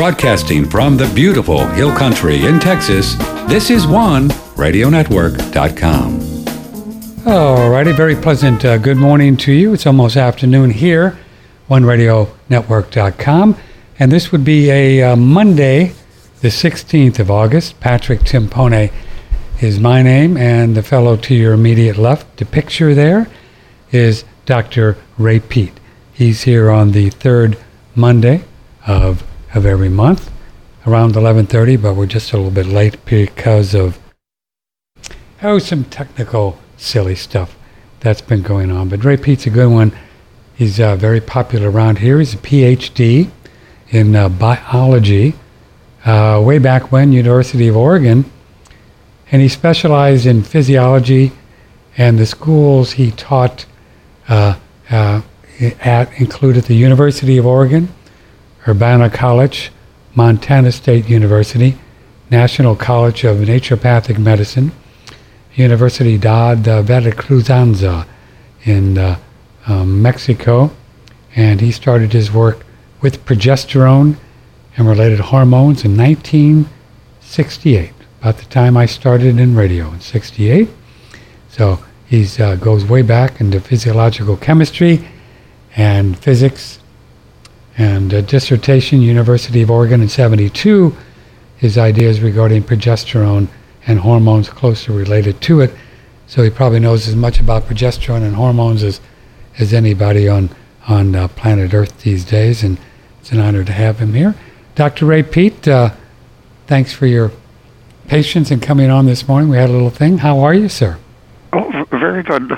Broadcasting from the beautiful Hill Country in Texas, this is OneRadioNetwork.com. Alrighty, very pleasant good morning to you. It's almost afternoon here, OneRadioNetwork.com. And this would be a Monday, the 16th of August. Patrick Timpone is my name, and the fellow to your immediate left, the picture there, is Dr. Ray Peat. He's here on the third Monday of every month around 11:30, but we're just a little bit late because of some technical silly stuff that's been going on. But Ray Peat's a good one. He's very popular around here. He's a PhD in biology way back when, University of Oregon, and he specialized in physiology, and the schools he taught at included the University of Oregon, Urbana College, Montana State University, National College of Naturopathic Medicine, Universidad Veracruzana in Mexico, and he started his work with progesterone and related hormones in 1968, about the time I started in radio in 68. So he goes way back into physiological chemistry and physics, and a dissertation, University of Oregon in 72, his ideas regarding progesterone and hormones closely related to it. So he probably knows as much about progesterone and hormones as anybody on planet Earth these days, and it's an honor to have him here. Dr. Ray Peat, thanks for your patience in coming on this morning. We had a little thing. How are you, sir? Oh, very good.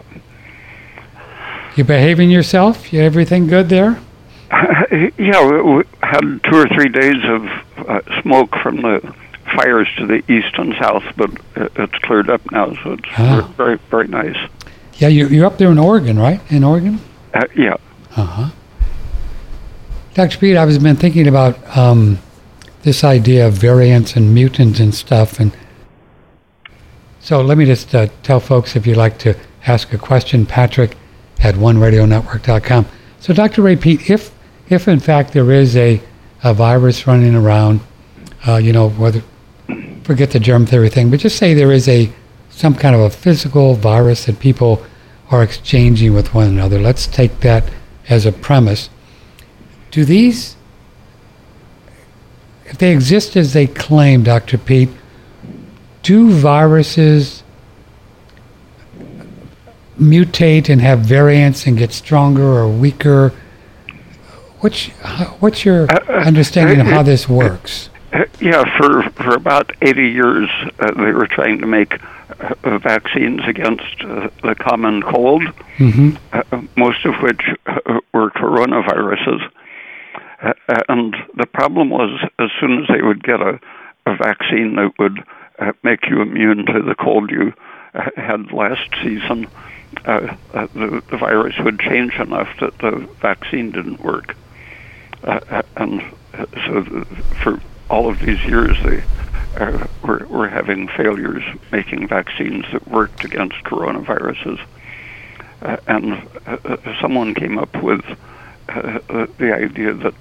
You behaving yourself? You everything good there? Yeah, we had 2 or 3 days of smoke from the fires to the east and south, but it's cleared up now, so it's very, very nice. Yeah, you're up there in Oregon, right? In Oregon? Yeah. Uh-huh. Dr. Peat, I've been thinking about this idea of variants and mutants and stuff, and so let me just tell folks, if you'd like to ask a question, Patrick at OneRadioNetwork.com. So Dr. Ray Peat, if in fact there is a virus running around, whether, forget the germ theory thing, but just say there is some kind of a physical virus that people are exchanging with one another. Let's take that as a premise. Do these, if they exist as they claim, Dr. Peat, do viruses mutate and have variants and get stronger or weaker? What's your understanding of how this works? Yeah, for about 80 years, they were trying to make vaccines against the common cold, most of which were coronaviruses. And the problem was, as soon as they would get a vaccine that would make you immune to the cold you had last season, the virus would change enough that the vaccine didn't work. And so for all of these years, they were having failures making vaccines that worked against coronaviruses. And someone came up with the idea that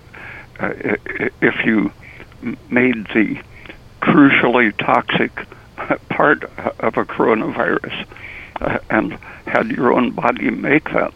if you made the crucially toxic part of a coronavirus and had your own body make that,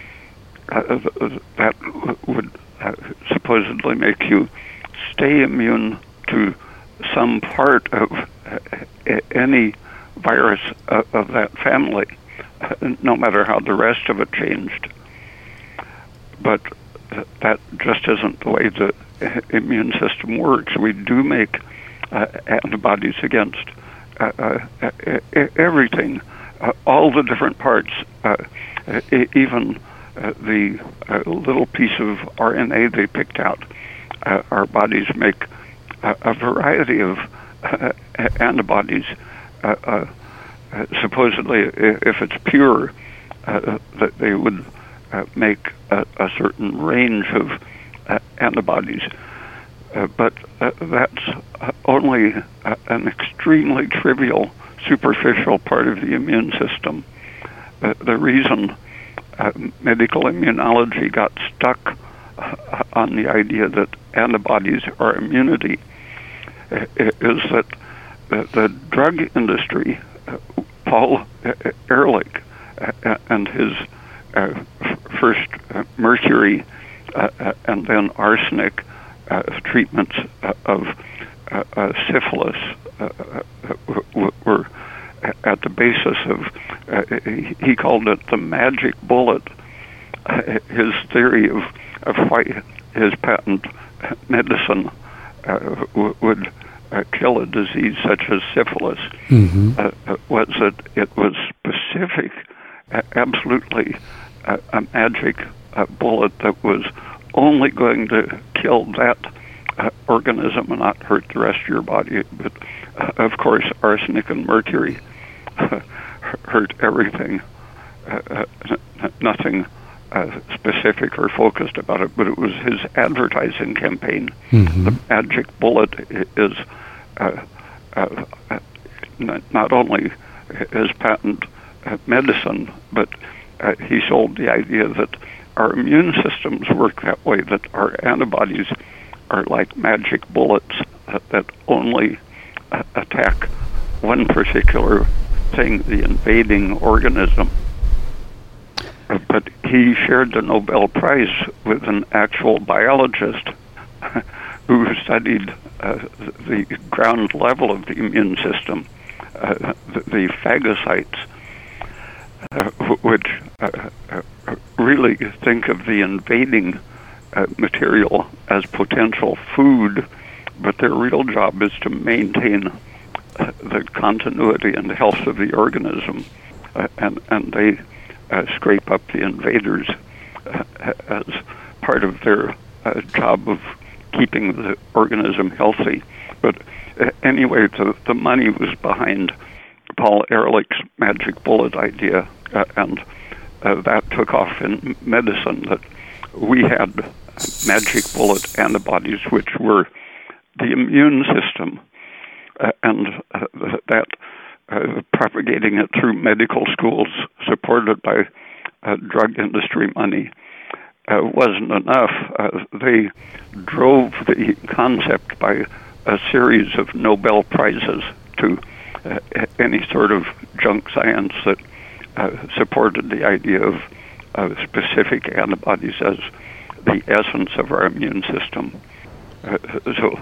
that would supposedly make you stay immune to some part of any virus of that family, no matter how the rest of it changed. But that just isn't the way the immune system works. We do make antibodies against everything, all the different parts, even the little piece of RNA they picked out. Our bodies make a variety of antibodies. Supposedly, if it's pure, that they would make a certain range of antibodies. But that's only an extremely trivial, superficial part of the immune system. The reason medical immunology got stuck on the idea that antibodies or immunity is that the drug industry, Paul Ehrlich and his first mercury and then arsenic treatments of syphilis were at the basis of, he called it the magic bullet. His theory of why his patent medicine would kill a disease such as syphilis was that it was specific, absolutely a magic bullet that was only going to kill that organism and not hurt the rest of your body. But of course, arsenic and mercury hurt everything. Nothing specific or focused about it, but it was his advertising campaign. The magic bullet is not only his patent medicine, but he sold the idea that our immune systems work that way, that our antibodies are like magic bullets that only attack one particular thing, the invading organism. But he shared the Nobel Prize with an actual biologist who studied the ground level of the immune system, the phagocytes, which really think of the invading material as potential food, but their real job is to maintain the continuity and health of the organism, and they scrape up the invaders as part of their job of keeping the organism healthy. But anyway, the money was behind Paul Ehrlich's magic bullet idea, and that took off in medicine, that we had magic bullet antibodies, which were the immune system, and that propagating it through medical schools supported by drug industry money wasn't enough. They drove the concept by a series of Nobel Prizes to any sort of junk science that supported the idea of specific antibodies as the essence of our immune system. So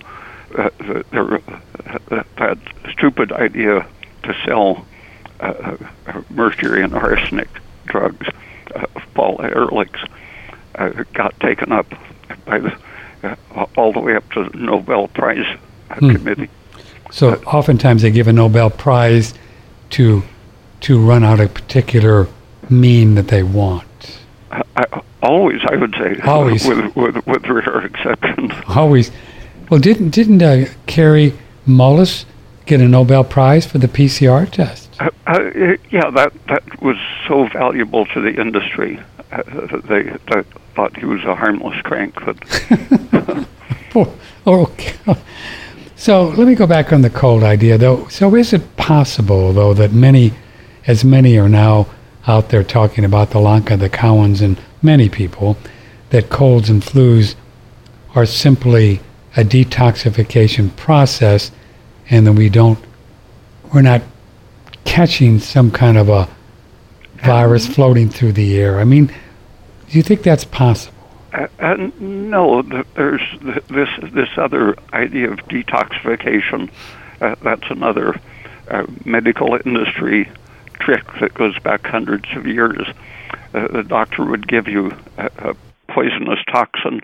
that stupid idea to sell mercury and arsenic drugs, Paul Ehrlich's, got taken up by all the way up to the Nobel Prize committee. So oftentimes they give a Nobel Prize to run out a particular mean that they want. Always, I would say. Always. With rare exceptions. Always. Well, didn't Kary Mullis get a Nobel Prize for the PCR test? Yeah, that was so valuable to the industry. They thought he was a harmless crank. But okay. So let me go back on the cold idea, though. So is it possible, though, that many are now out there talking about the Lanka, the Cowans, and many people, that colds and flus are simply a detoxification process, and that we're not catching some kind of a virus floating through the air? I mean, do you think that's possible? No, there's this other idea of detoxification. That's another medical industry trick that goes back hundreds of years. The doctor would give you a poisonous toxin,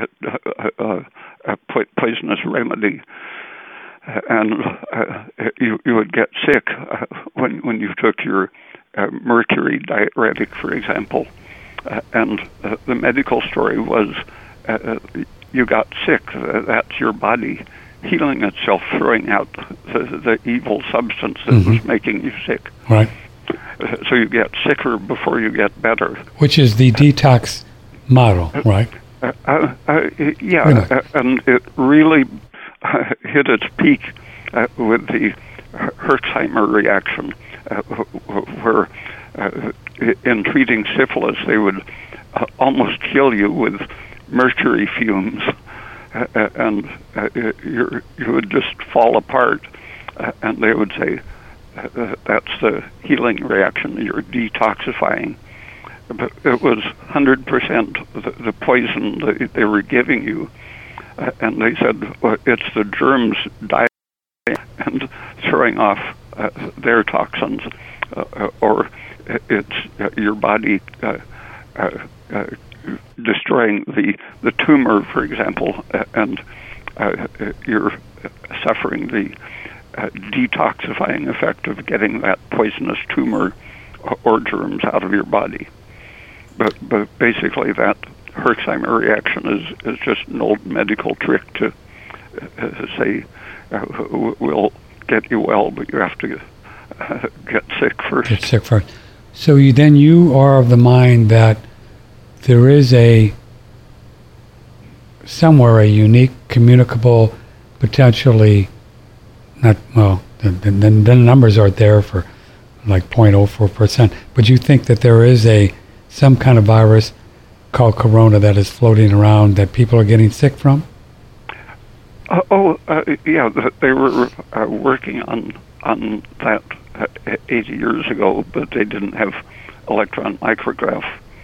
a poisonous remedy, and you would get sick when you took your mercury diuretic, for example. And the medical story was you got sick. That's your body healing itself, throwing out the evil substance that was making you sick. Right. So you get sicker before you get better. Which is the detox model, right? Yeah, and it really hit its peak with the Herxheimer reaction, where in treating syphilis, they would almost kill you with mercury fumes. and you would just fall apart, and they would say that's the healing reaction. You're detoxifying. But it was 100% the poison that they were giving you, and they said, well, it's the germs dying and throwing off their toxins, or it's your body destroying the tumor, for example, and you're suffering the detoxifying effect of getting that poisonous tumor or germs out of your body. But basically that Herxheimer reaction is just an old medical trick to say, we'll get you well, but you have to get sick first. Get sick first. So you are of the mind that there is somewhere a unique, communicable, potentially not, well, the numbers aren't there for like 0.04%, but you think that there is some kind of virus called corona that is floating around that people are getting sick from? Yeah, they were working on that 80 years ago, but they didn't have electron micrograph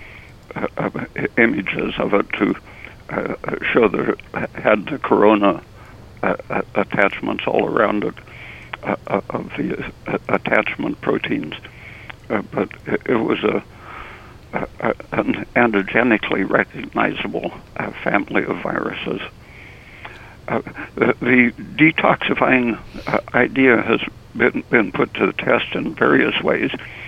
images of it to show that it had the corona attachments all around it, of the attachment proteins. But it was an antigenically recognizable family of viruses. The detoxifying idea has been put to the test in various ways.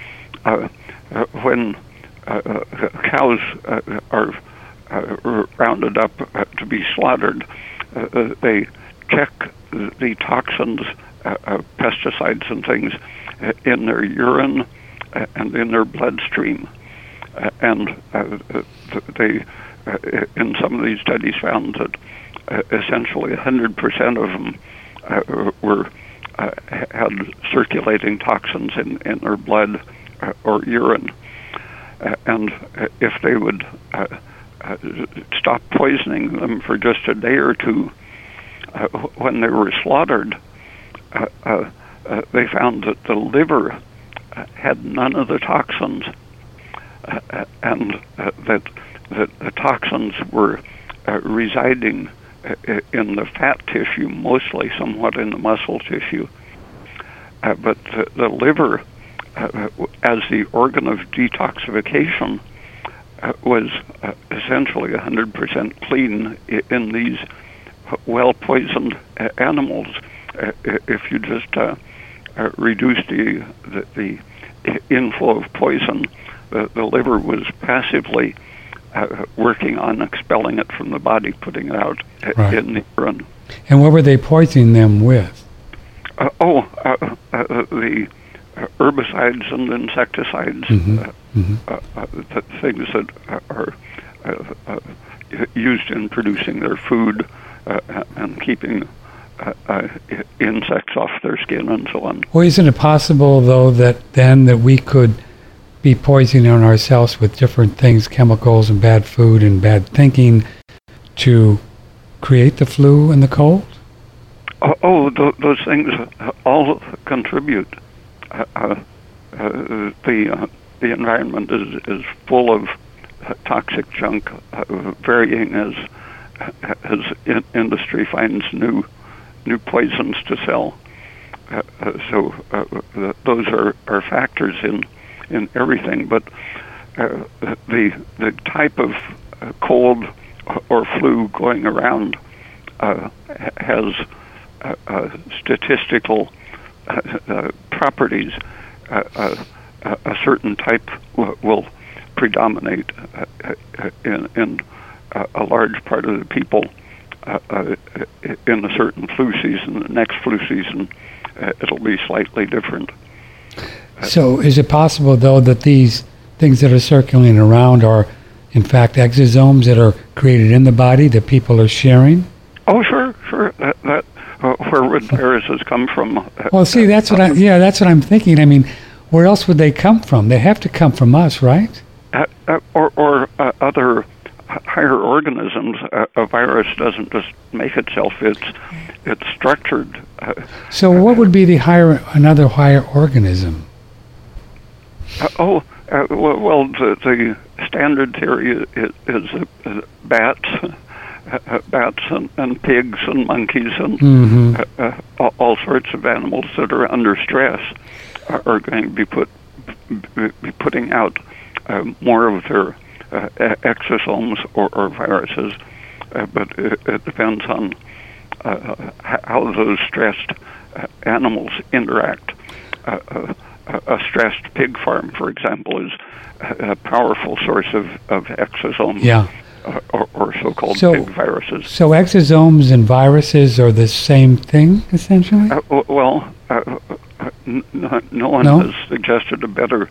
When cows are rounded up to be slaughtered, they check the toxins, pesticides and things in their urine and in their bloodstream. And they, in some of these studies, found that essentially 100% of them had circulating toxins in their blood or urine. And if they would stop poisoning them for just a day or two, when they were slaughtered, they found that the liver had none of the toxins, and that the toxins were residing in the fat tissue, mostly, somewhat in the muscle tissue. But the liver, as the organ of detoxification, was essentially 100% clean in these well-poisoned animals. If you just reduce the inflow of poison, the liver was passively working on expelling it from the body, putting it out in the urine. And what were they poisoning them with? The herbicides and insecticides, the things that are used in producing their food and keeping insects off their skin and so on. Well, isn't it possible, though, that we could be poisoning ourselves with different things, chemicals and bad food and bad thinking, to create the flu and the cold? Those things all contribute. The environment is full of toxic junk, varying as industry finds new poisons to sell. So those are factors in everything. But the type of cold or flu going around has statistical properties. A certain type will predominate in a large part of the people in a certain flu season. The next flu season, it'll be slightly different. So is it possible, though, that these things that are circulating around are, in fact, exosomes that are created in the body that people are sharing? Oh, sure. That where would viruses come from? Well, see, that's what I'm thinking. I mean, where else would they come from? They have to come from us, right? Or other higher organisms. A virus doesn't just make itself; it's structured. So, what would be another higher organism? Well, the standard theory is bats. Bats and pigs and monkeys and all sorts of animals that are under stress are going to be putting out more of their exosomes or viruses, but it depends on how those stressed animals interact. A stressed pig farm, for example, is a powerful source of exosomes. Yeah. Or so-called pig viruses. So exosomes and viruses are the same thing, essentially? No one has suggested a better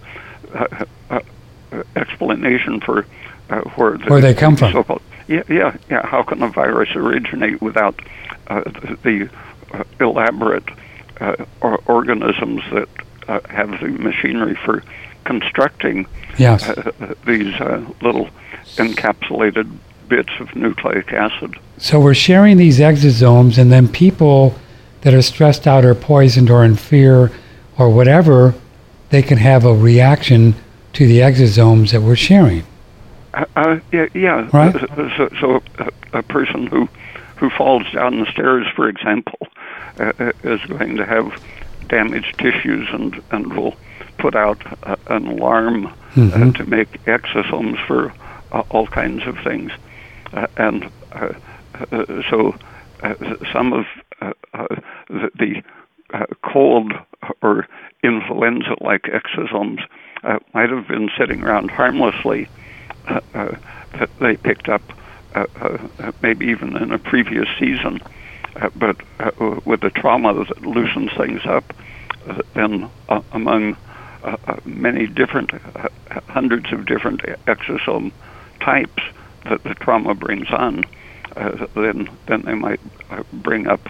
explanation for where they come from. So-called, yeah. How can a virus originate without the elaborate organisms that have the machinery for constructing these little encapsulated bits of nucleic acid? So we're sharing these exosomes, and then people that are stressed out or poisoned or in fear or whatever, they can have a reaction to the exosomes that we're sharing. Yeah. Right? So a person who falls down the stairs, for example, is going to have damaged tissues and will put out an alarm to make exosomes for all kinds of things. And so some of the cold or influenza-like exosomes might have been sitting around harmlessly that they picked up maybe even in a previous season. But with the trauma that loosens things up, then among many different, hundreds of different exosome types that the trauma brings on, then they might bring up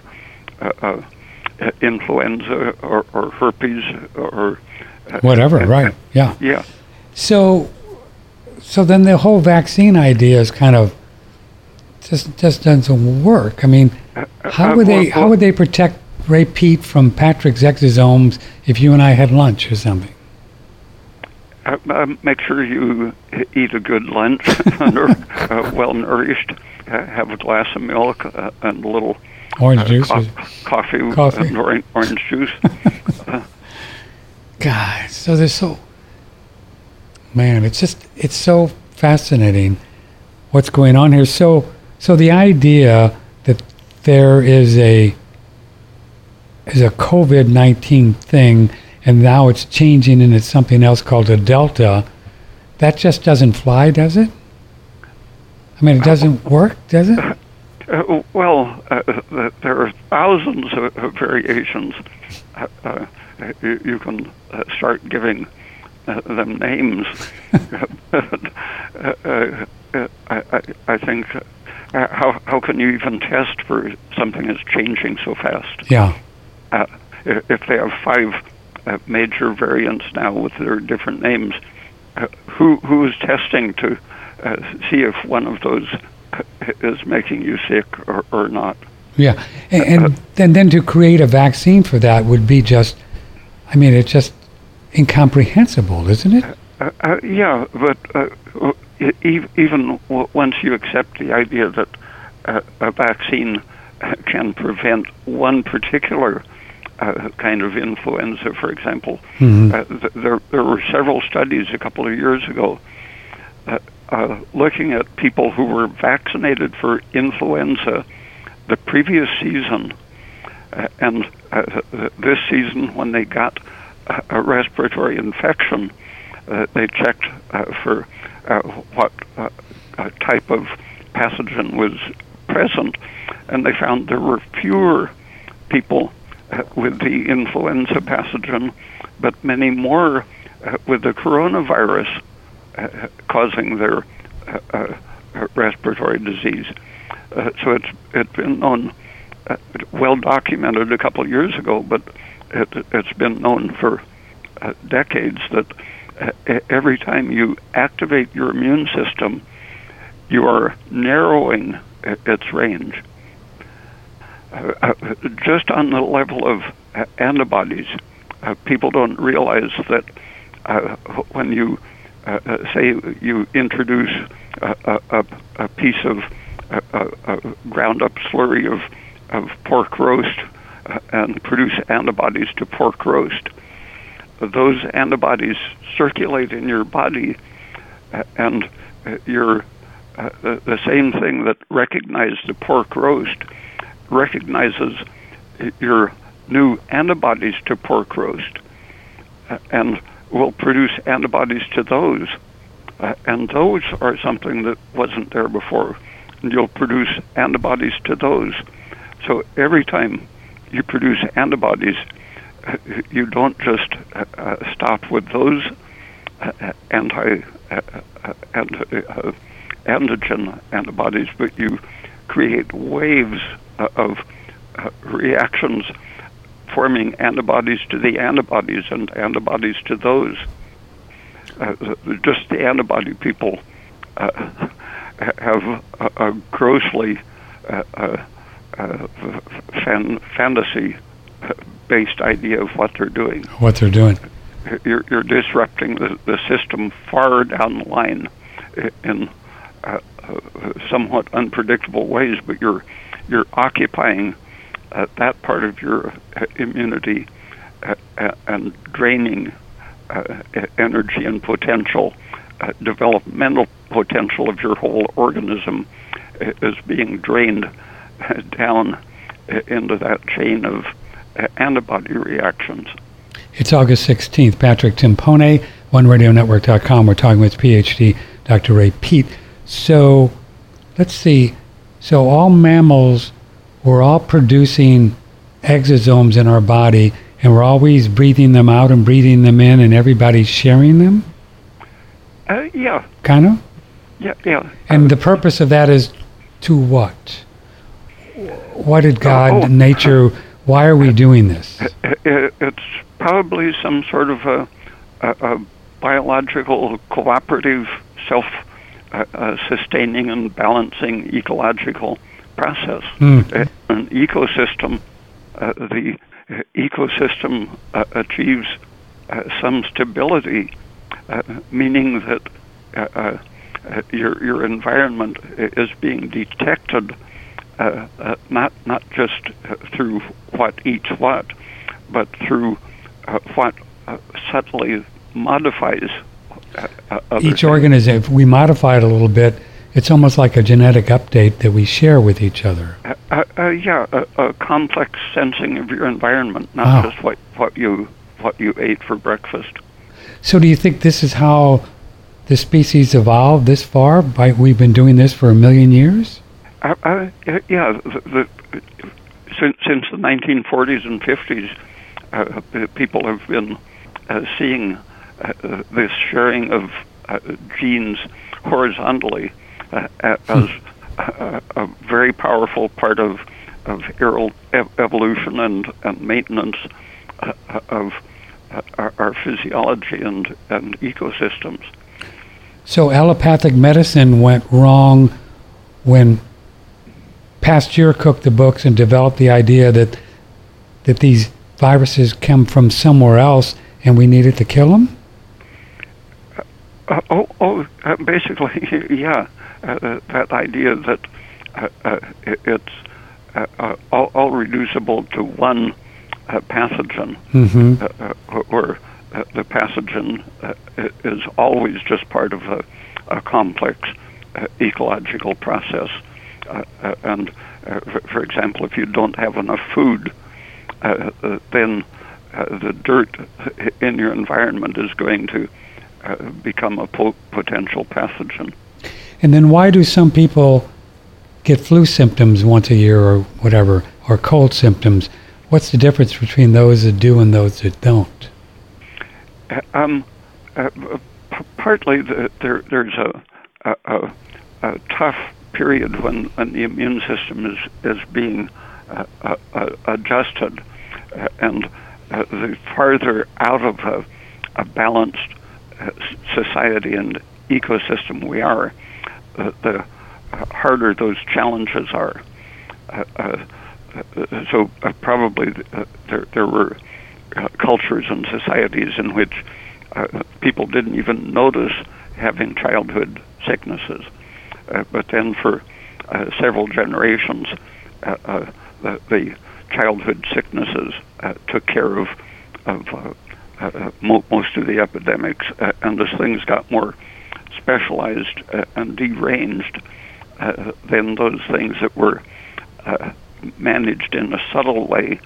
influenza or herpes or whatever. Right? Yeah. Yeah. So then the whole vaccine idea is kind of just doesn't work. I mean, how would they protect Ray Pete from Patrick's exosomes if you and I had lunch or something? Make sure you eat a good lunch and are well nourished. Have a glass of milk and a little orange juice, coffee. And orange juice. God, so there's it's so fascinating what's going on here. So the idea that there is a COVID-19 thing, and now it's changing and it's something else called a Delta, that just doesn't fly, does it? I mean, it doesn't work, does it? There are thousands of variations. You can start giving them names. I think, how can you even test for something that's changing so fast? Yeah. If they have 5 major variants now with their different names, who is testing to see if one of those is making you sick or not? Yeah, and then to create a vaccine for that would be just, I mean, it's just incomprehensible, isn't it? Yeah, but even once you accept the idea that a vaccine can prevent one particular kind of influenza, for example, there were several studies a couple of years ago looking at people who were vaccinated for influenza the previous season and this season when they got a respiratory infection, they checked for what type of pathogen was present, and they found there were fewer people with the influenza pathogen, but many more with the coronavirus causing their respiratory disease. So it's been known, well documented a couple of years ago, but it's been known for decades that every time you activate your immune system, you are narrowing its range. Just on the level of antibodies, people don't realize that when you say you introduce a piece of ground up slurry of pork roast and produce antibodies to pork roast, those antibodies circulate in your body, and the same thing that recognized the pork roast recognizes your new antibodies to pork roast, and will produce antibodies to those, and those are something that wasn't there before, and you'll produce antibodies to those. So every time you produce antibodies, you don't just stop with those antigen antibodies, but you create waves of reactions forming antibodies to the antibodies and antibodies to those. Just the antibody people have a grossly fantasy-based idea of what they're doing. What they're doing. You're disrupting the system far down the line in somewhat unpredictable ways, but you're occupying that part of your immunity and draining energy and potential, developmental potential of your whole organism is being drained down into that chain of antibody reactions. It's August 16th. Patrick Timpone, OneRadioNetwork.com. We're talking with PhD Dr. Ray Peat. So let's see. So all mammals, we're all producing exosomes in our body, and we're always breathing them out and breathing them in, and everybody's sharing them? Yeah. Kind of? Yeah. And the purpose of that is to what? What did God, nature, why are we doing this? It's probably some sort of a biological, cooperative, self-sustaining and balancing ecological process. An ecosystem, the ecosystem achieves some stability, meaning that your environment is being detected, not just through what eats what, but through what subtly modifies each organism. If we modify it a little bit, it's almost like a genetic update that we share with each other. A complex sensing of your environment, not just what you ate for breakfast. So do you think this is how the species evolved this far? We've been doing this for 1 million years? Yeah. Since the 1940s and 50s, people have been seeing this sharing of genes horizontally as a very powerful part of evolution and maintenance of our physiology and ecosystems. So allopathic medicine went wrong when Pasteur cooked the books and developed the idea that these viruses come from somewhere else and we needed to kill them? Basically, yeah. That idea that it's all reducible to one pathogen, where the pathogen is always just part of a complex ecological process. And for example, if you don't have enough food, then the dirt in your environment is going to become a potential pathogen. And then why do some people get flu symptoms once a year or whatever, or cold symptoms? What's the difference between those that do and those that don't? Partly there's a tough period when the immune system is being adjusted, and the farther out of a balanced society and ecosystem we are, the harder those challenges are. So probably there were cultures and societies in which people didn't even notice having childhood sicknesses. But then for several generations, the childhood sicknesses took care of most of the epidemics. And as things got more specialized and deranged, then those things that were managed in a subtle way,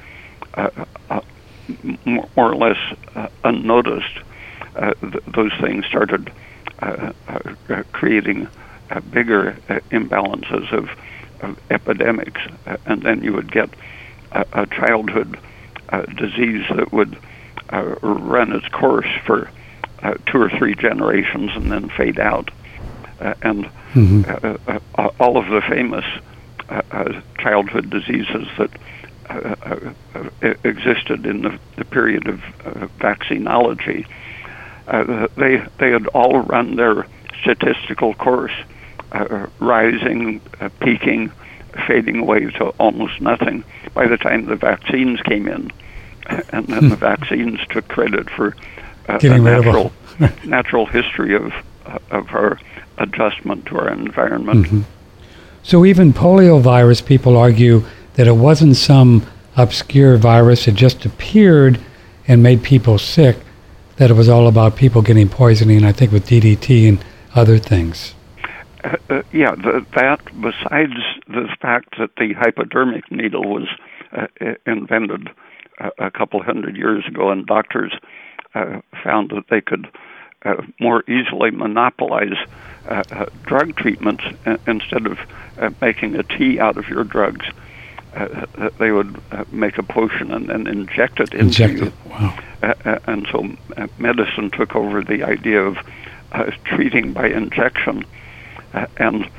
more or less unnoticed, those things started creating bigger imbalances of epidemics, and then you would get a childhood disease that would run its course for 2 or 3 generations and then fade out. And all of the famous childhood diseases that existed in the period of vaccinology, they had all run their statistical course, rising, peaking, fading away to almost nothing by the time the vaccines came in. And then the vaccines took credit for a natural history of our adjustment to our environment. So even poliovirus, people argue that it wasn't some obscure virus, it just appeared and made people sick, that it was all about people getting poisoning, I think with DDT and other things. That besides the fact that the hypodermic needle was invented a couple hundred years ago, and doctors found that they could more easily monopolize drug treatments instead of making a tea out of your drugs. They would make a potion and then inject it into you. Wow. And so medicine took over the idea of treating by injection. And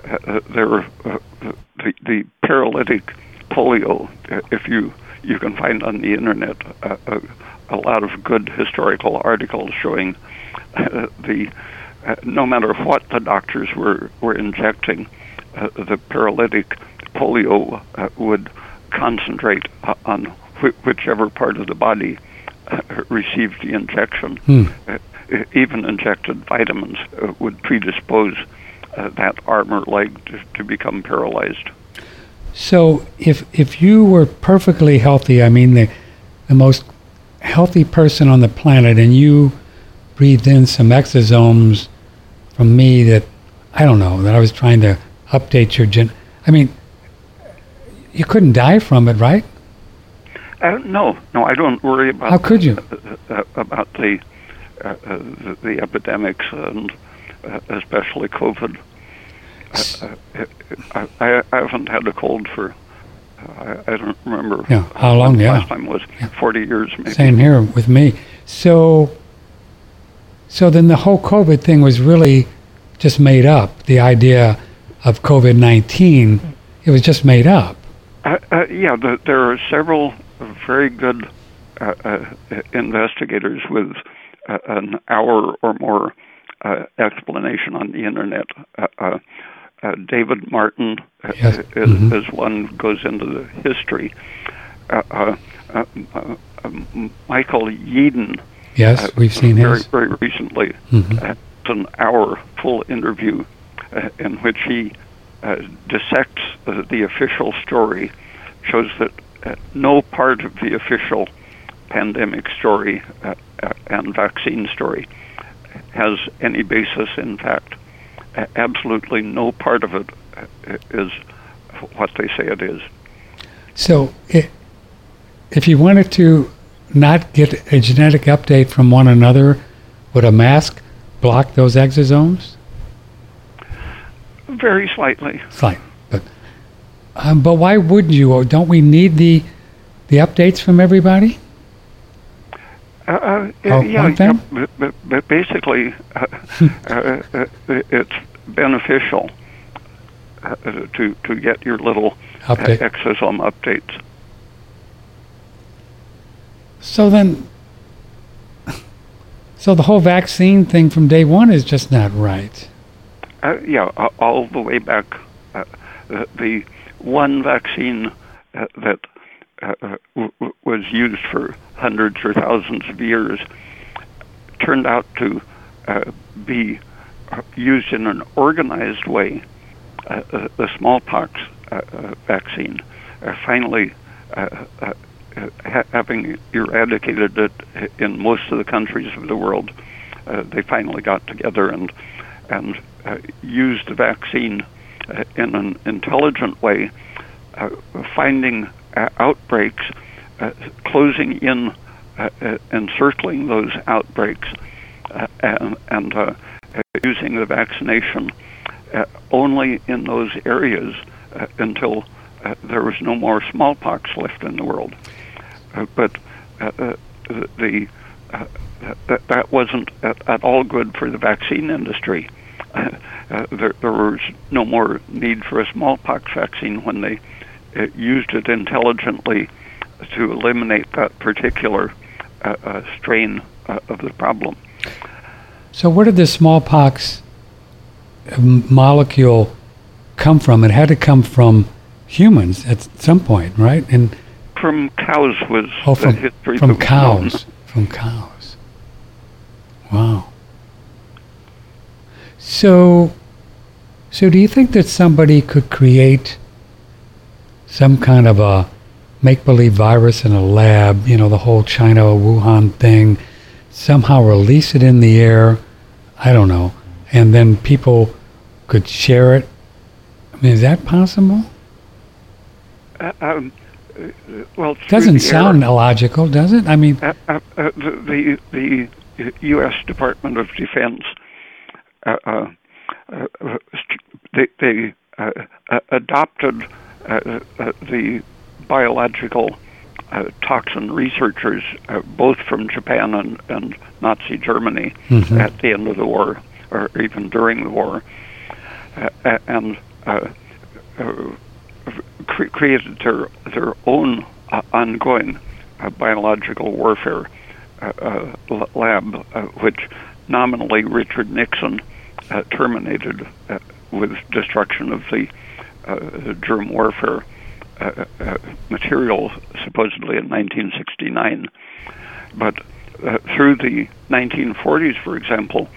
the paralytic polio, if you can find on the internet a lot of good historical articles showing no matter what the doctors were injecting, the paralytic polio would concentrate on whichever part of the body received the injection. Even injected vitamins would predispose that arm or leg to become paralyzed. So if you were perfectly healthy, I mean the most healthy person on the planet, and you breathed in some exosomes from me that, I don't know, that I was trying to update your I mean, you couldn't die from it, right? No, I don't worry about. How could you? About the epidemics and especially COVID. I haven't had a cold for I don't remember. Yeah, how long? Last time was 40 years, maybe. Same here with me. So then the whole COVID thing was really just made up. The idea of COVID-19, it was just made up. There are several very good investigators with an hour or more explanation on the internet. David Martin is one who goes into the history. Michael Yeadon. Yes, we've seen his. Very recently. It's an hour full interview in which he dissects the official story, shows that no part of the official pandemic story and vaccine story has any basis in fact. Absolutely no part of it is what they say it is. So if you wanted to not get a genetic update from one another, would a mask block those exosomes? Very slightly. Slight. But why would you? Or don't we need the updates from everybody? But basically, it's beneficial to get your little exosome updates. So the whole vaccine thing from day one is just not right. all the way back. The one vaccine that was used for hundreds or thousands of years turned out to be used in an organized way. The smallpox vaccine, finally having eradicated it in most of the countries of the world, they finally got together and used the vaccine in an intelligent way, finding outbreaks, closing in, encircling those outbreaks, and using the vaccination only in those areas until there was no more smallpox left in the world. But that wasn't at all good for the vaccine industry. There was no more need for a smallpox vaccine when they used it intelligently to eliminate that particular strain of the problem. So where did the smallpox molecule come from? It had to come from humans at some point, right? And from cows was the history. From cows. From cows. Wow. So do you think that somebody could create some kind of a make-believe virus in a lab, the whole China, Wuhan thing, somehow release it in the air, I don't know, and then people could share it? I mean, is that possible? Well, it doesn't sound illogical, does it? I mean, the U.S. Department of Defense, they adopted the biological toxin researchers, both from Japan and Nazi Germany, at the end of the war, or even during the war, and created their own ongoing biological warfare lab, which nominally Richard Nixon terminated with destruction of the germ warfare material, supposedly in 1969. But through the 1940s, for example,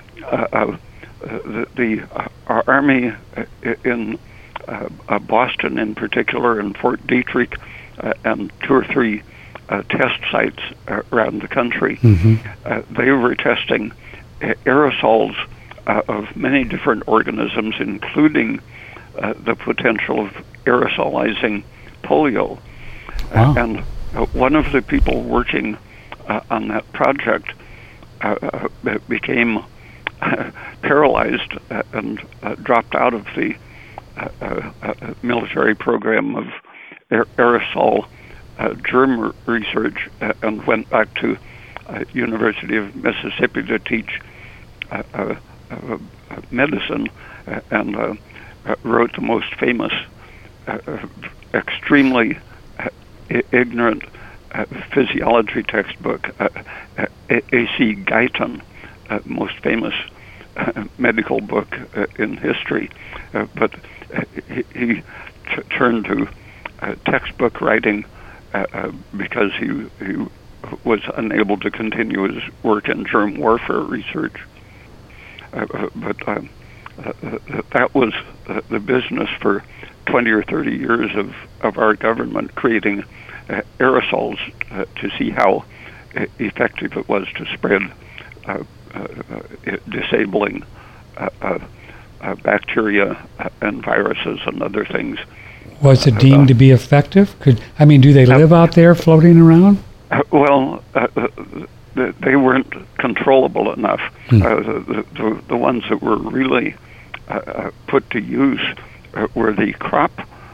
the Army in Boston in particular, and Fort Detrick, and 2 or 3 test sites around the country, they were testing aerosols of many different organisms, including the potential of aerosolizing polio. Wow. And one of the people working on that project became paralyzed and dropped out of the military program of aerosol germ research and went back to University of Mississippi to teach medicine, and wrote the most famous, extremely ignorant physiology textbook, A.C. Guyton, most famous medical book in history. But he turned to textbook writing because he was unable to continue his work in germ warfare research. But that was the business for 20 or 30 years of our government, creating aerosols to see how effective it was to spread disabling bacteria and viruses and other things. Was it deemed to be effective? Do they live out there floating around? Well, they weren't controllable enough. The ones that were really put to use were the crop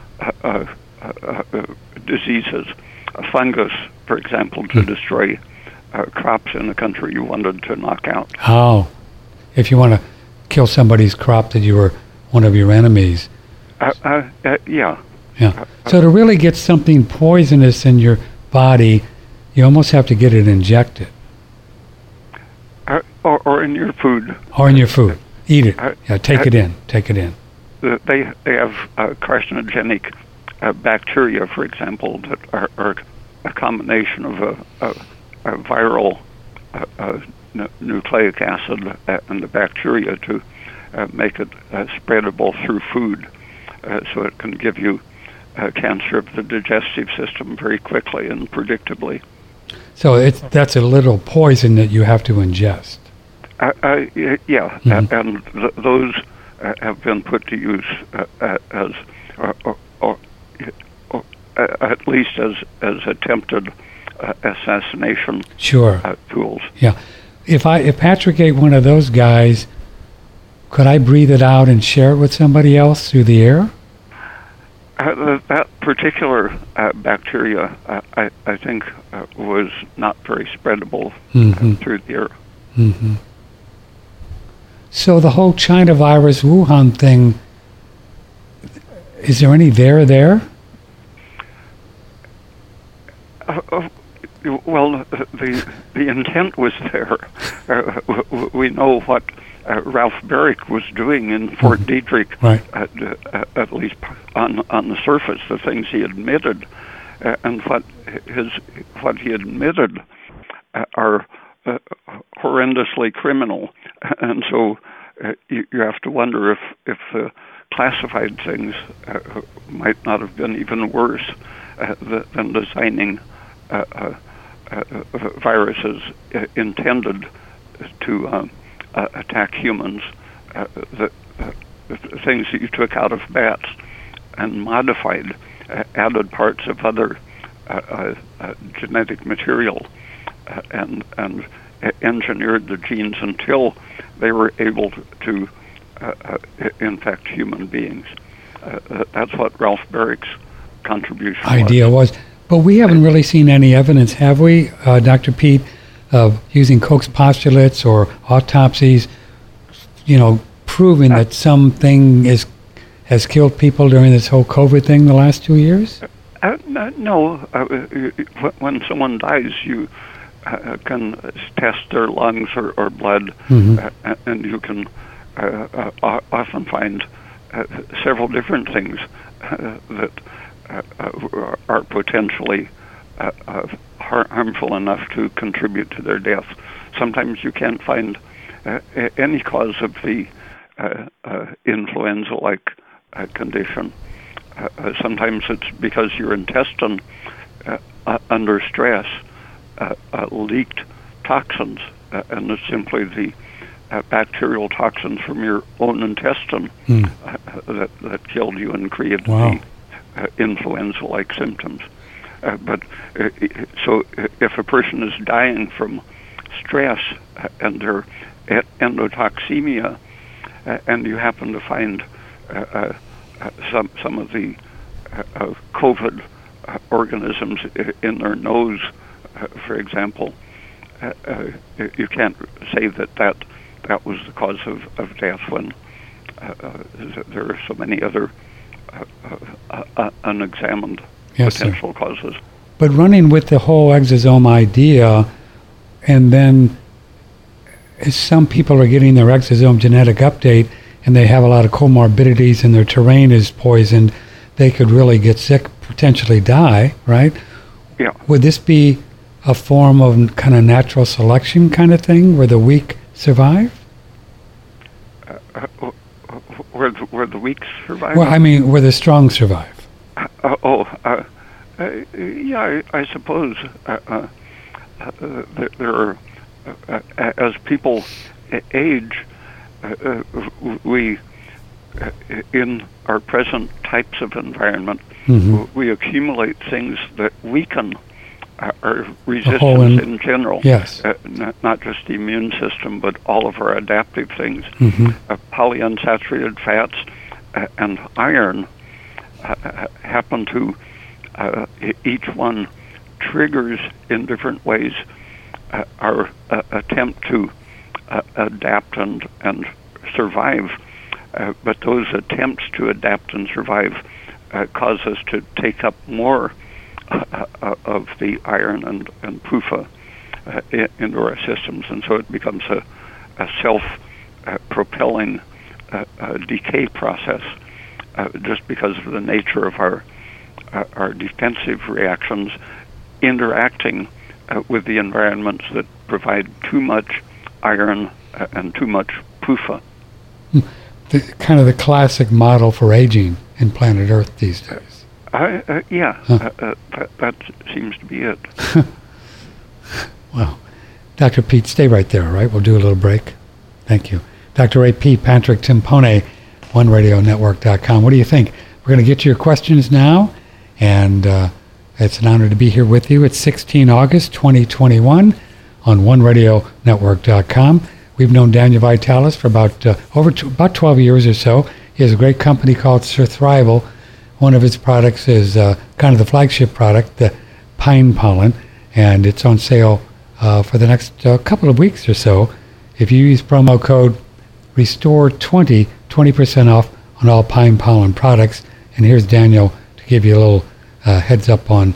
diseases, a fungus, for example, to destroy crops in a country you wanted to knock out. Oh, if you want to kill somebody's crop that you were one of your enemies. Yeah. Yeah. So to really get something poisonous in your body, you almost have to get it injected. Or in your food. Or in your food. Eat it. Yeah, take it in. Take it in. They have carcinogenic bacteria, for example, that are a combination of a viral nucleic acid and the bacteria to make it spreadable through food, so it can give you cancer of the digestive system very quickly and predictably. So that's a little poison that you have to ingest. Yeah, and those have been put to use as, or at least as attempted assassination tools. Yeah. If Patrick ate one of those guys, could I breathe it out and share it with somebody else through the air? That particular bacteria, I think, was not very spreadable through the air. Mm-hmm. So the whole China virus Wuhan thing, is there any there? Well, the intent was there. We know what Ralph Baric was doing in Fort Detrick, right. At least on the surface, the things he admitted, and what he admitted are horrendously criminal, and so you have to wonder if the classified things might not have been even worse than designing viruses intended to attack humans, the things that you took out of bats and modified, added parts of other genetic material, and engineered the genes until they were able to infect human beings. That's what Ralph Baric's contribution idea was. But we haven't really seen any evidence, have we, Dr. Pete, of using Koch's postulates or autopsies, proving that something has killed people during this whole COVID thing the last 2 years? No. When someone dies, you can test their lungs or blood, and you can often find several different things that are potentially harmful enough to contribute to their death. Sometimes you can't find any cause of the influenza-like condition. Sometimes it's because your intestine, under stress, leaked toxins, and it's simply the bacterial toxins from your own intestine that killed you and created the influenza-like symptoms. So if a person is dying from stress and they're at endotoxemia, and you happen to find some of the COVID organisms in their nose, for example, you can't say that was the cause of death when there are so many other unexamined potential causes. But running with the whole exosome idea, and then some people are getting their exosome genetic update and they have a lot of comorbidities and their terrain is poisoned, they could really get sick, potentially die, right? Yeah. Would this be a form of kind of natural selection kind of thing where the weak survive? Where the weak survive? Well, I mean, where the strong survive. Yeah, I suppose there are, as people age, we, in our present types of environment, we accumulate things that weaken our resistance in general. Yes. Not just the immune system, but all of our adaptive things. Polyunsaturated fats and iron happen to, each one triggers in different ways our attempt to adapt and survive. But those attempts to adapt and survive cause us to take up more of the iron and PUFA into our systems, and so it becomes a propelling a decay process just because of the nature of our defensive reactions interacting with the environments that provide too much iron and too much PUFA. Kind of the classic model for aging in planet Earth these days. That seems to be it. Well, Dr. Pete, stay right there, all right? We'll do a little break. Thank you. Dr. A. Pete Patrick Timpone, OneRadioNetwork.com. What do you think? We're going to get to your questions now, and it's an honor to be here with you. It's 16 August 2021 on OneRadioNetwork.com. We've known Daniel Vitalis for about 12 years or so. He has a great company called Surthrival. One of his products is kind of the flagship product, the pine pollen, and it's on sale for the next couple of weeks or so. If you use promo code RESTORE20, 20% off on all pine pollen products. And here's Daniel to give you a little heads up on,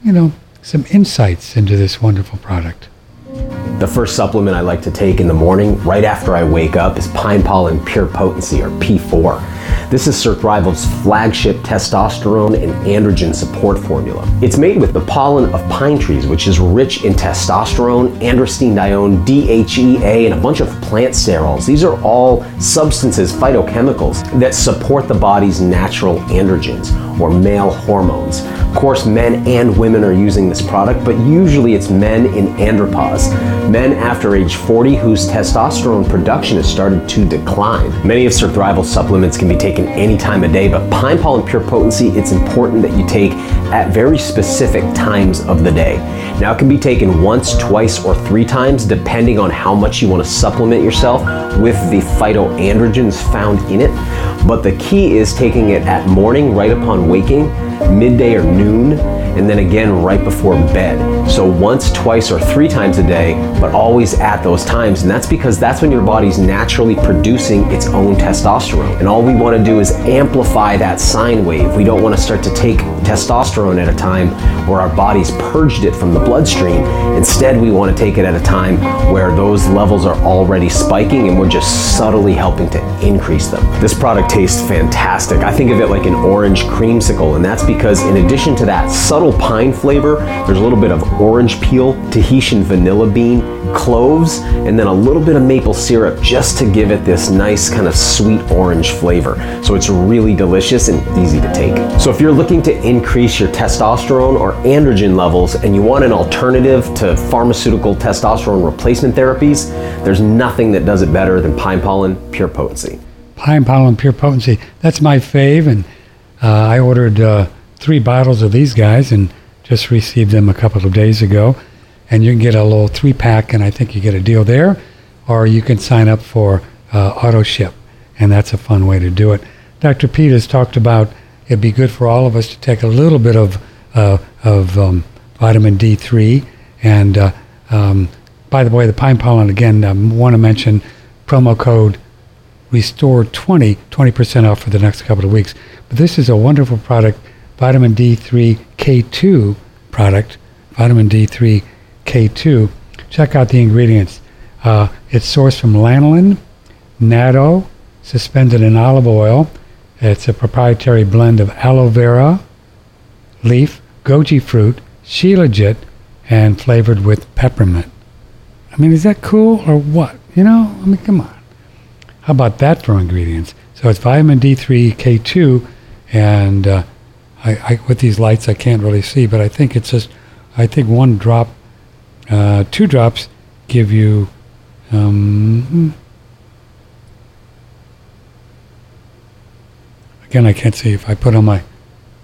some insights into this wonderful product. The first supplement I like to take in the morning, right after I wake up, is Pine Pollen Pure Potency, or P4. This is Surthrival's flagship testosterone and androgen support formula. It's made with the pollen of pine trees, which is rich in testosterone, androstenedione, DHEA, and a bunch of plant sterols. These are all substances, phytochemicals, that support the body's natural androgens, or male hormones. Of course, men and women are using this product, but usually it's men in andropause, men after age 40 whose testosterone production has started to decline. Many of Surthrival's supplements can be taken any time of day, but Pine Pollen Pure Potency, it's important that you take at very specific times of the day. Now, it can be taken once, twice, or 3 times, depending on how much you want to supplement yourself with the phytoandrogens found in it. But the key is taking it at morning, right upon waking, midday or noon, and then again right before bed. So once, twice, or 3 times a day, but always at those times. And that's because that's when your body's naturally producing its own testosterone. And all we want to do is amplify that sine wave. We don't want to start to take testosterone at a time where our body's purged it from the bloodstream. Instead, we want to take it at a time where those levels are already spiking and we're just subtly helping to increase them. This product tastes fantastic. I think of it like an orange creamsicle, and that's because in addition to that subtle pine flavor, there's a little bit of orange peel, Tahitian vanilla bean, cloves, and then a little bit of maple syrup just to give it this nice kind of sweet orange flavor. So it's really delicious and easy to take. So if you're looking to increase your testosterone or androgen levels and you want an alternative to pharmaceutical testosterone replacement therapies, there's nothing that does it better than Pine Pollen Pure Potency. Pine Pollen Pure Potency, that's my fave, and I ordered 3 bottles of these guys and just received them a couple of days ago. And you can get a little 3-pack, and I think you get a deal there, or you can sign up for auto ship, and that's a fun way to do it. Dr. Pete has talked about it'd be good for all of us to take a little bit of vitamin D3. And by the way, the pine pollen, again, I want to mention promo code RESTORE20, 20% off for the next couple of weeks. But this is a wonderful product, vitamin D3 K2 product, vitamin D3 K2. Check out the ingredients. It's sourced from lanolin, natto, suspended in olive oil. It's a proprietary blend of aloe vera leaf, goji fruit, shilajit, and flavored with peppermint. I mean, is that cool or what? Come on. How about that for ingredients? So it's vitamin D3 K2, and I with these lights I can't really see, but I think it's just, 1 drop, 2 drops give you, again, I can't see if I put on my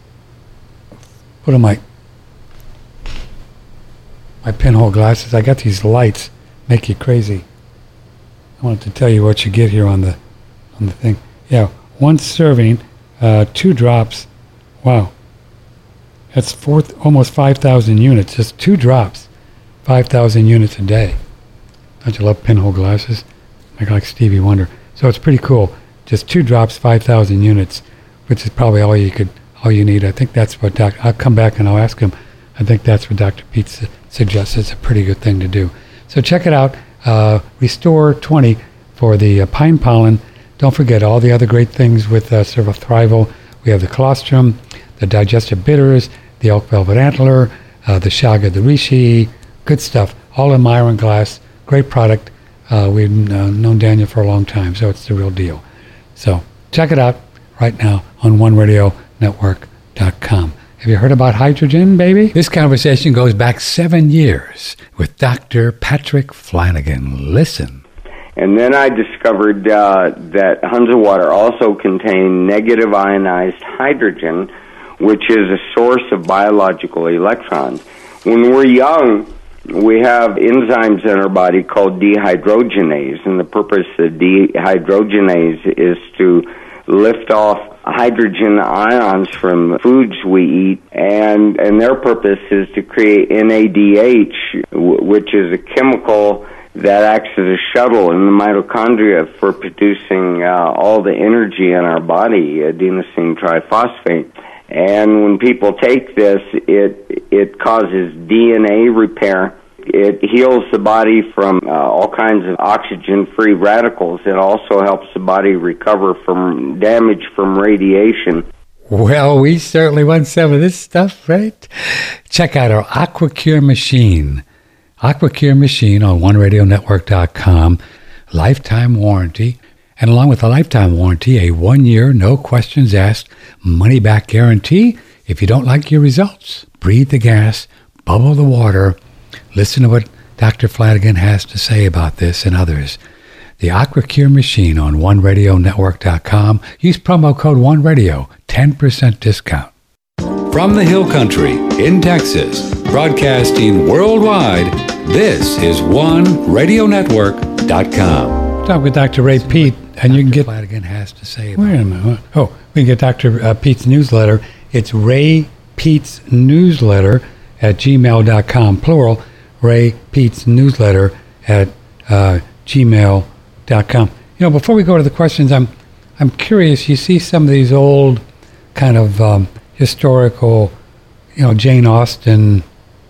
pinhole glasses. I got these lights, make you crazy. I wanted to tell you what you get here on the thing. Yeah, 1 serving, 2 drops. Wow, that's almost 5,000 units. Just 2 drops, 5,000 units a day. Don't you love pinhole glasses? Like Stevie Wonder. So it's pretty cool. Just 2 drops, 5,000 units, which is probably all you need. I think that's what I'll come back and I'll ask him. I think that's what Dr. Pete suggests. It's a pretty good thing to do. So check it out. RESTORE20, for the pine pollen. Don't forget all the other great things with Thrival. We have the colostrum, the digestive bitters, the elk velvet antler, the shaga de reishi, good stuff. All in Myron glass, great product. We've known Daniel for a long time, so it's the real deal. So check it out right now on OneRadioNetwork.com. Have you heard about hydrogen, baby? This conversation goes back 7 years with Dr. Patrick Flanagan. Listen. And then I discovered that Hunza water also contained negative ionized hydrogen, which is a source of biological electrons. When we're young, we have enzymes in our body called dehydrogenase, and the purpose of dehydrogenase is to lift off hydrogen ions from foods we eat, and their purpose is to create NADH, which is a chemical that acts as a shuttle in the mitochondria for producing all the energy in our body, adenosine triphosphate. And when people take this, it causes DNA repair. It heals the body from all kinds of oxygen-free radicals. It also helps the body recover from damage from radiation. Well, we certainly want some of this stuff, right? Check out our AquaCure machine. AquaCure machine on OneRadioNetwork.com. Lifetime warranty. And along with a lifetime warranty, a 1-year, no questions asked, money-back guarantee. If you don't like your results, breathe the gas, bubble the water. Listen to what Dr. Flanagan has to say about this and others. The AquaCure machine on OneRadioNetwork.com. Use promo code OneRadio, 10% discount. From the Hill Country in Texas, broadcasting worldwide, this is OneRadioNetwork.com. Talk with Dr. Ray Peat, and you can get... Flanagan has to say about wait a minute. Oh, we can get Dr. Peat's newsletter. It's Ray Peat's newsletter at gmail.com, plural, Ray Peat's newsletter at gmail.com. You know, before we go to the questions, I'm curious. You see some of these old kind of historical, Jane Austen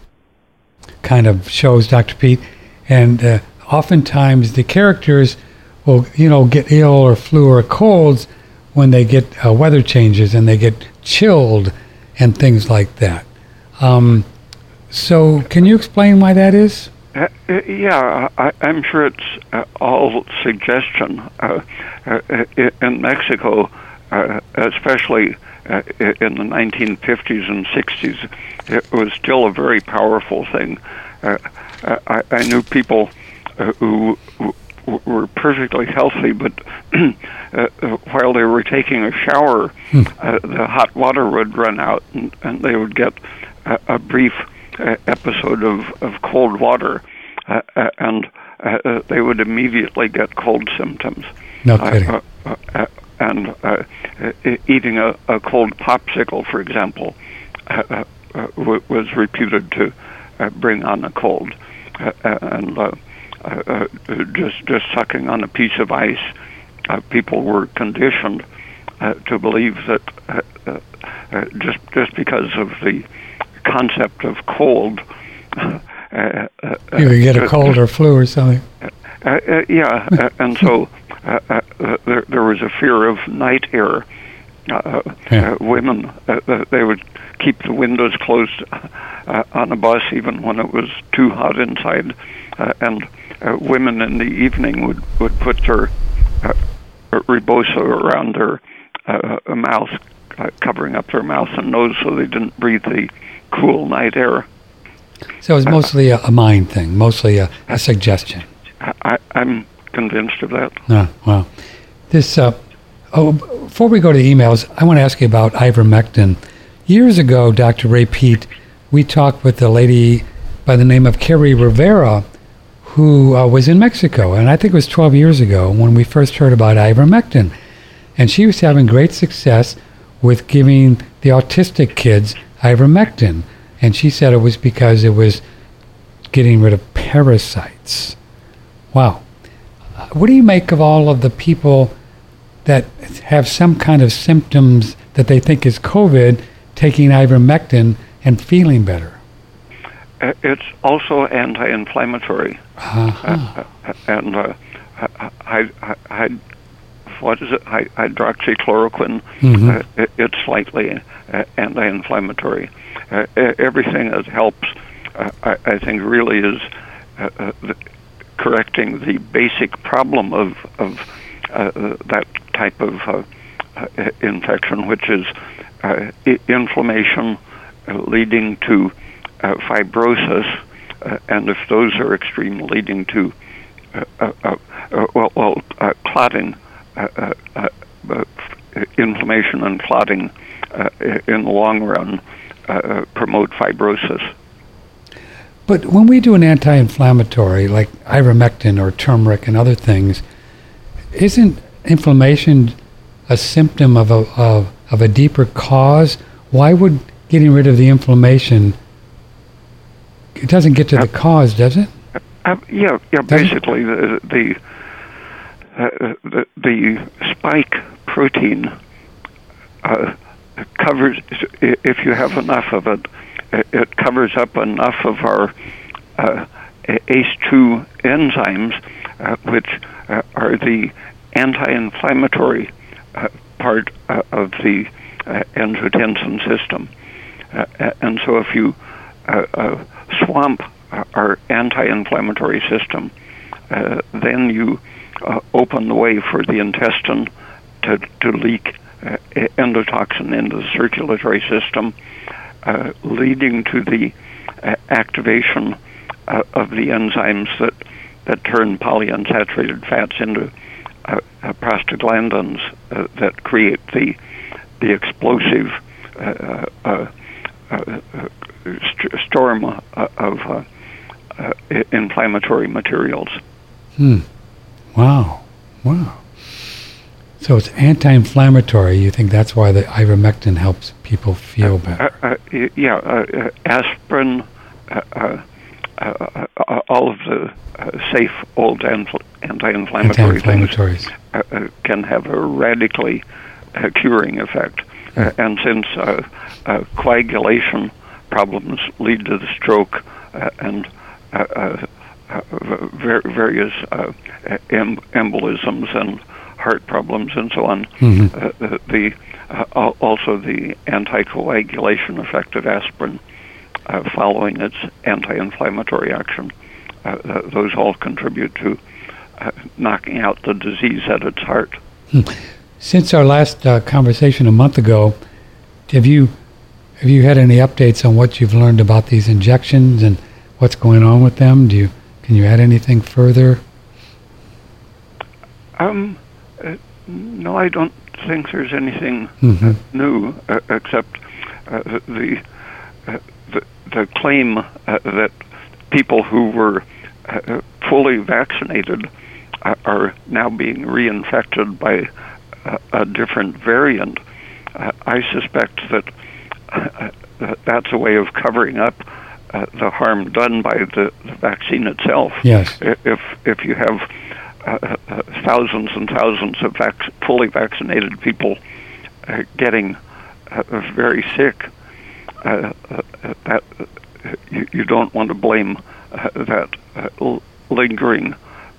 kind of shows, Dr. Peat, and oftentimes the characters will, get ill or flu or colds when they get weather changes and they get chilled and things like that. So can you explain why that is? Yeah, I'm sure it's all suggestion. In Mexico, especially in the 1950s and 60s, it was still a very powerful thing. I knew people who were perfectly healthy, but while they were taking a shower, the hot water would run out, and they would get a brief episode of cold water, and they would immediately get cold symptoms. No kidding. And eating a cold popsicle, for example, was reputed to bring on a cold. And just sucking on a piece of ice, people were conditioned to believe that just because of the concept of cold, you could get a cold or flu or something. And so there was a fear of night air. Women, they would keep the windows closed on a bus even when it was too hot inside, and women in the evening would put their rebozo around their mouth, covering up their mouth and nose so they didn't breathe the cool night air. So it was mostly a mind thing, mostly a suggestion. I'm convinced of that. Oh, wow. This, before we go to emails, I want to ask you about ivermectin. Years ago, Dr. Ray Peat, we talked with a lady by the name of Carrie Rivera, who was in Mexico, and I think it was 12 years ago when we first heard about ivermectin. And she was having great success with giving the autistic kids ivermectin. And she said it was because it was getting rid of parasites. Wow. What do you make of all of the people that have some kind of symptoms that they think is COVID, taking ivermectin and feeling better? It's also anti-inflammatory. Uh-huh. And hydroxychloroquine. It's slightly anti-inflammatory. Everything that helps, I think, really is correcting the basic problem of that type of infection, which is inflammation leading to fibrosis, and if those are extreme, leading to clotting, inflammation and clotting in the long run promote fibrosis. But when we do an anti-inflammatory like ivermectin or turmeric and other things, isn't inflammation a symptom of a deeper cause? Why would getting rid of the inflammation, it doesn't get to the cause, does it? Yeah. Basically, the spike protein covers. If you have enough of it, it covers up enough of our ACE2 enzymes, which are the anti-inflammatory part of the angiotensin system. And so if you swamp our anti-inflammatory system, then you open the way for the intestine to leak endotoxin into the circulatory system, leading to the activation of the enzymes that turn polyunsaturated fats into prostaglandins that create the explosive storm of inflammatory materials. Wow. So it's anti-inflammatory. You think that's why the ivermectin helps people feel better? Aspirin, all of the safe old anti-inflammatory things can have a radically curing effect. And since coagulation problems lead to the stroke and various embolisms and heart problems and so on, also the anticoagulation effect of aspirin following its anti-inflammatory action, those all contribute to knocking out the disease at its heart. Since our last conversation a month ago, have you had any updates on what you've learned about these injections and what's going on with them? Can you add anything further? No, I don't think there's anything new except the claim that people who were fully vaccinated are now being reinfected by a different variant. I suspect that that's a way of covering up the harm done by the vaccine itself. Yes. If you have thousands and thousands of fully vaccinated people getting very sick, that you don't want to blame that lingering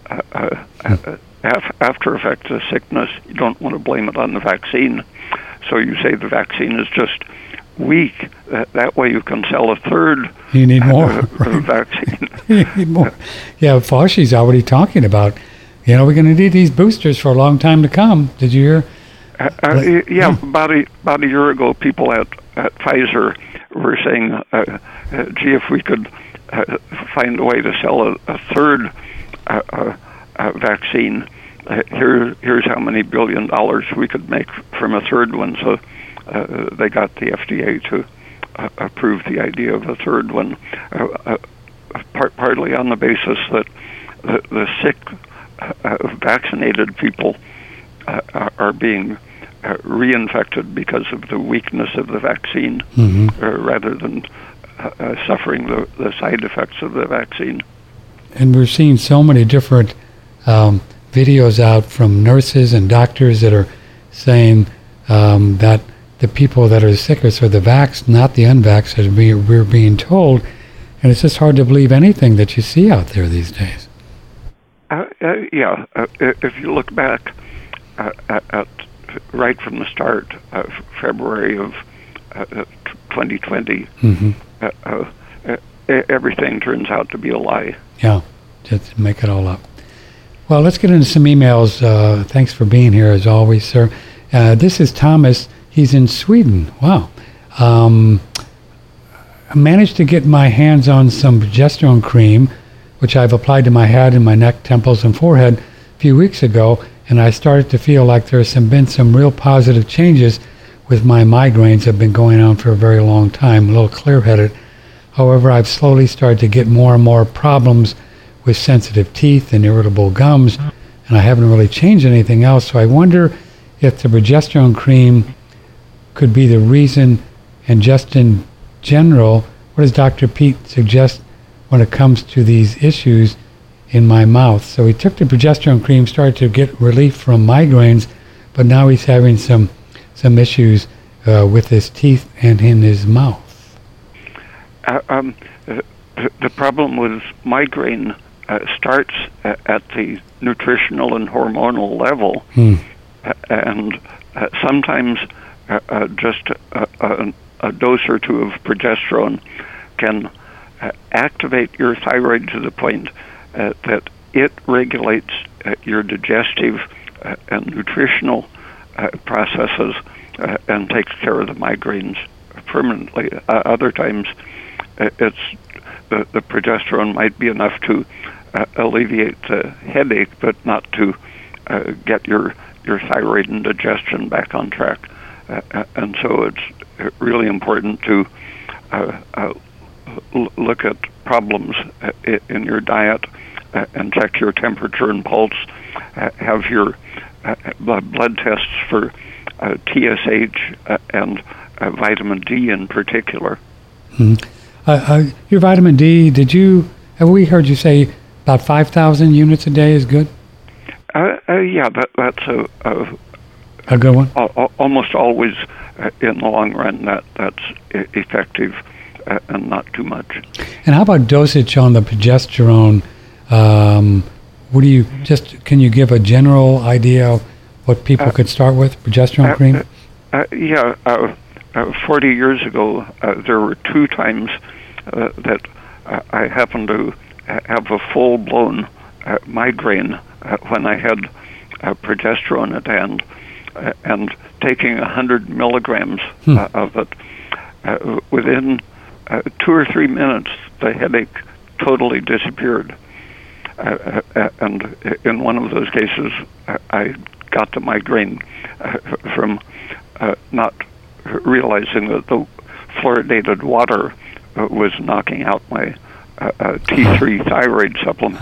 after effects of sickness. You don't want to blame it on the vaccine. So you say the vaccine is just weak. That way you can sell a third. You need more vaccine. You need more. Yeah, Fauci's already talking about, we're going to need these boosters for a long time to come. Did you hear? About a year ago, people at Pfizer were saying, gee, if we could find a way to sell a third vaccine, here's how many $1 billion we could make from a third one. So they got the FDA to approve the idea of a third one, partly on the basis that the sick vaccinated people are being reinfected because of the weakness of the vaccine, rather than suffering the side effects of the vaccine. And we're seeing so many different videos out from nurses and doctors that are saying that the people that are sickest are the vaxxed, not the unvaxxed, as we're being told. And it's just hard to believe anything that you see out there these days. Yeah. If you look back at right from the start, February of 2020, everything turns out to be a lie. Yeah, just make it all up. Well, let's get into some emails. Thanks for being here, as always, sir. This is Thomas. He's in Sweden. Wow. I managed to get my hands on some progesterone cream, which I've applied to my head and my neck, temples, and forehead a few weeks ago, and I started to feel like there's been some real positive changes with my migraines that have been going on for a very long time, a little clear-headed. However, I've slowly started to get more and more problems with sensitive teeth and irritable gums, and I haven't really changed anything else, so I wonder if the progesterone cream could be the reason, and just in general, what does Dr. Pete suggest when it comes to these issues in my mouth? So he took the progesterone cream, started to get relief from migraines, but now he's having some issues with his teeth and in his mouth. The problem with migraine starts at the nutritional and hormonal level, and sometimes just a dose or two of progesterone can activate your thyroid to the point that it regulates your digestive and nutritional processes and takes care of the migraines permanently. Other times, it's the progesterone might be enough to alleviate the headache, but not to get your thyroid and digestion back on track. And so it's really important to look at problems in your diet and check your temperature and pulse. Have your blood tests for TSH and vitamin D in particular. Your vitamin D, have we heard you say about 5,000 units a day is good? Yeah, that's a good one? Almost always in the long run that's effective and not too much. And how about dosage on the progesterone? Can you give a general idea of what people could start with, progesterone cream? 40 years ago, there were 2 times that I happened to have a full-blown migraine when I had progesterone at hand, and taking 100 milligrams of it, within 2 or 3 minutes, the headache totally disappeared. And in one of those cases, I got the migraine from not realizing that the fluoridated water was knocking out my T3 thyroid supplement.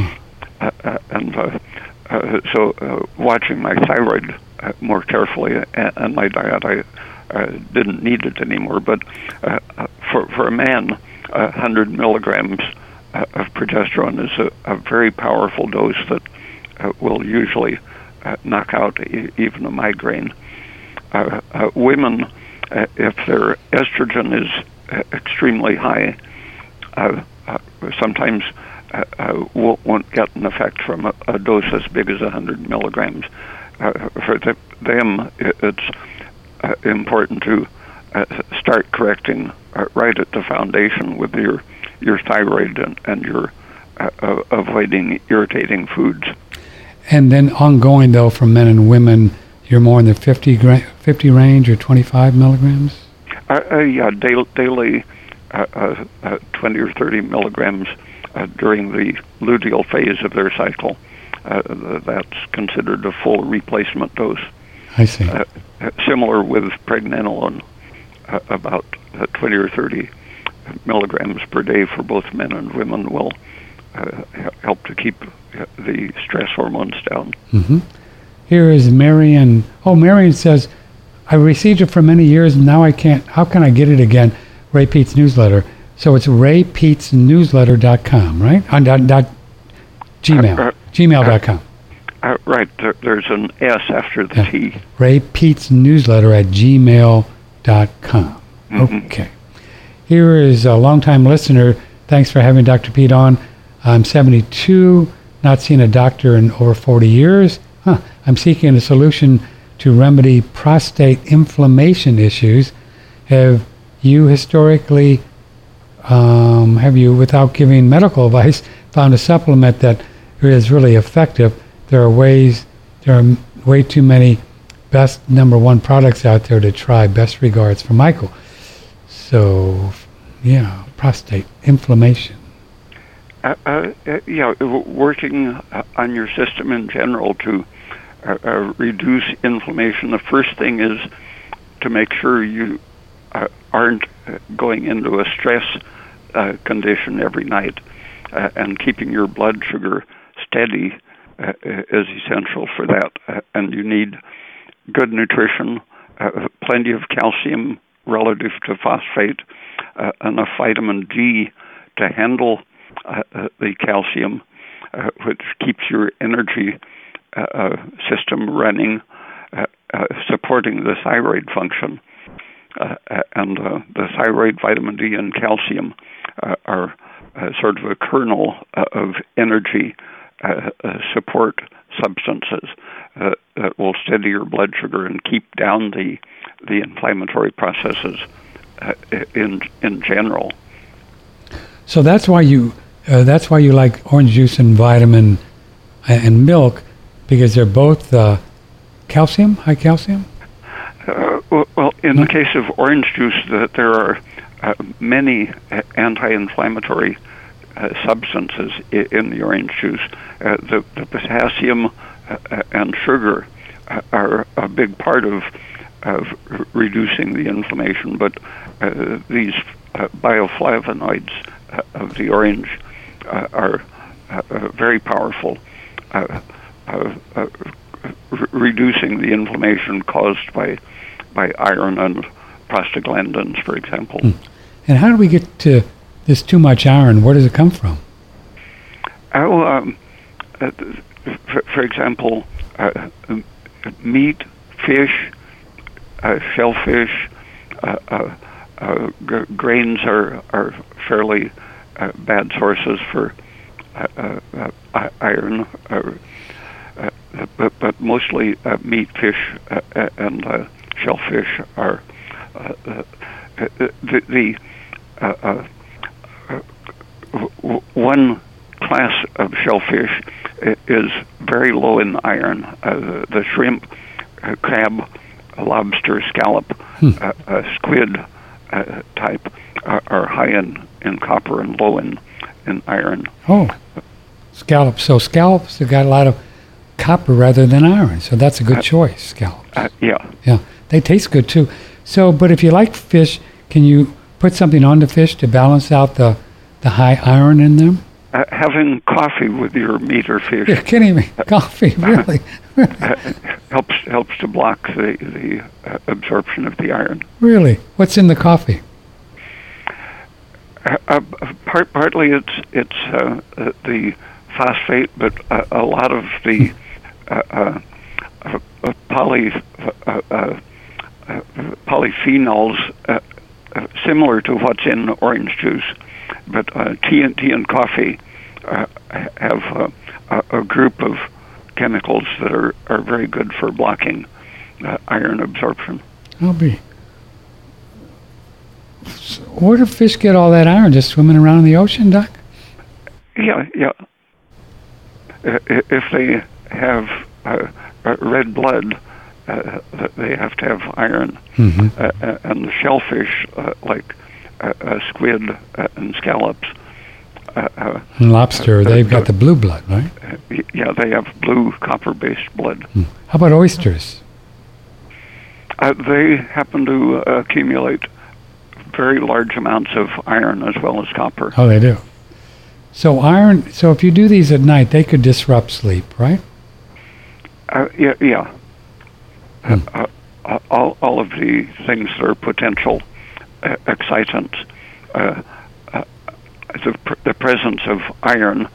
So watching my thyroid more carefully and my diet, I didn't need it anymore. But for a man, 100 milligrams of progesterone is a very powerful dose that will usually knock out even a migraine. Women, if their estrogen is extremely high, sometimes won't get an effect from a dose as big as 100 milligrams. For them, it's important to start correcting right at the foundation with your thyroid and your avoiding irritating foods. And then ongoing, though, for men and women, you're more in the 50 range or 25 milligrams? Yeah, daily 20 or 30 milligrams during the luteal phase of their cycle. That's considered a full replacement dose. I see. Similar with pregnenolone, about 20 or 30 milligrams per day for both men and women will help to keep the stress hormones down. Mm-hmm. Here is Marion. Oh, Marion says, I received it for many years, and now I can't. How can I get it again? Ray Pete's newsletter. So it's raypetesnewsletter.com, right? On Gmail. Gmail.com. Right. There's an S after the T. raypetesnewsletter@gmail.com. Mm-hmm. Okay. Here is a longtime listener. Thanks for having Dr. Pete on. I'm 72. not seen a doctor in over 40 years. I'm seeking a solution to remedy prostate inflammation issues. Have you historically, without giving medical advice, found a supplement that is really effective? There are way too many best number one products out there to try. Best regards from Michael. So, yeah, prostate inflammation. Working on your system in general to reduce inflammation. The first thing is to make sure you aren't going into a stress condition every night, and keeping your blood sugar steady is essential for that. And you need good nutrition, plenty of calcium relative to phosphate, enough vitamin D to handle the calcium, which keeps your energy system running, supporting the thyroid function. And the thyroid, vitamin D, and calcium are sort of a kernel of energy support substances that will steady your blood sugar and keep down the inflammatory processes in general. So that's why you like orange juice and vitamin and milk, because they're both high calcium. Well, in the case of orange juice, there are many anti-inflammatory substances in the orange juice. The potassium and sugar are a big part of reducing the inflammation, but these bioflavonoids of the orange are very powerful, reducing the inflammation caused by iron and prostaglandins, for example. And how do we get to this too much iron? Where does it come from? For example, meat, fish, shellfish, grains are fairly bad sources for iron, but mostly meat, fish, and shellfish are one class of shellfish is very low in iron. The shrimp, crab, lobster, scallop, squid type are high in copper and low in iron. Oh, scallops. So scallops have got a lot of copper rather than iron. So that's a good choice, scallops. Yeah. Yeah, they taste good too. So, but if you like fish, can you put something on the fish to balance out the high iron in them? Having coffee with your meat or fish. You're kidding me. Coffee, really? helps to block the absorption of the iron. Really? What's in the coffee? Partly it's the phosphate, but a lot of the polyphenols similar to what's in orange juice. But tea and coffee have a group of chemicals that are very good for blocking iron absorption. So where do fish get all that iron? Just swimming around in the ocean, Doc? Yeah. If they have red blood, they have to have iron. Mm-hmm. And the shellfish, like squid and scallops. And lobster, they've got the blue blood, right? Yeah, they have blue copper-based blood. How about oysters? They happen to accumulate very large amounts of iron as well as copper. Oh, they do. So iron. So if you do these at night, they could disrupt sleep, right? Yeah. All of the things that are potential excitants. The presence of iron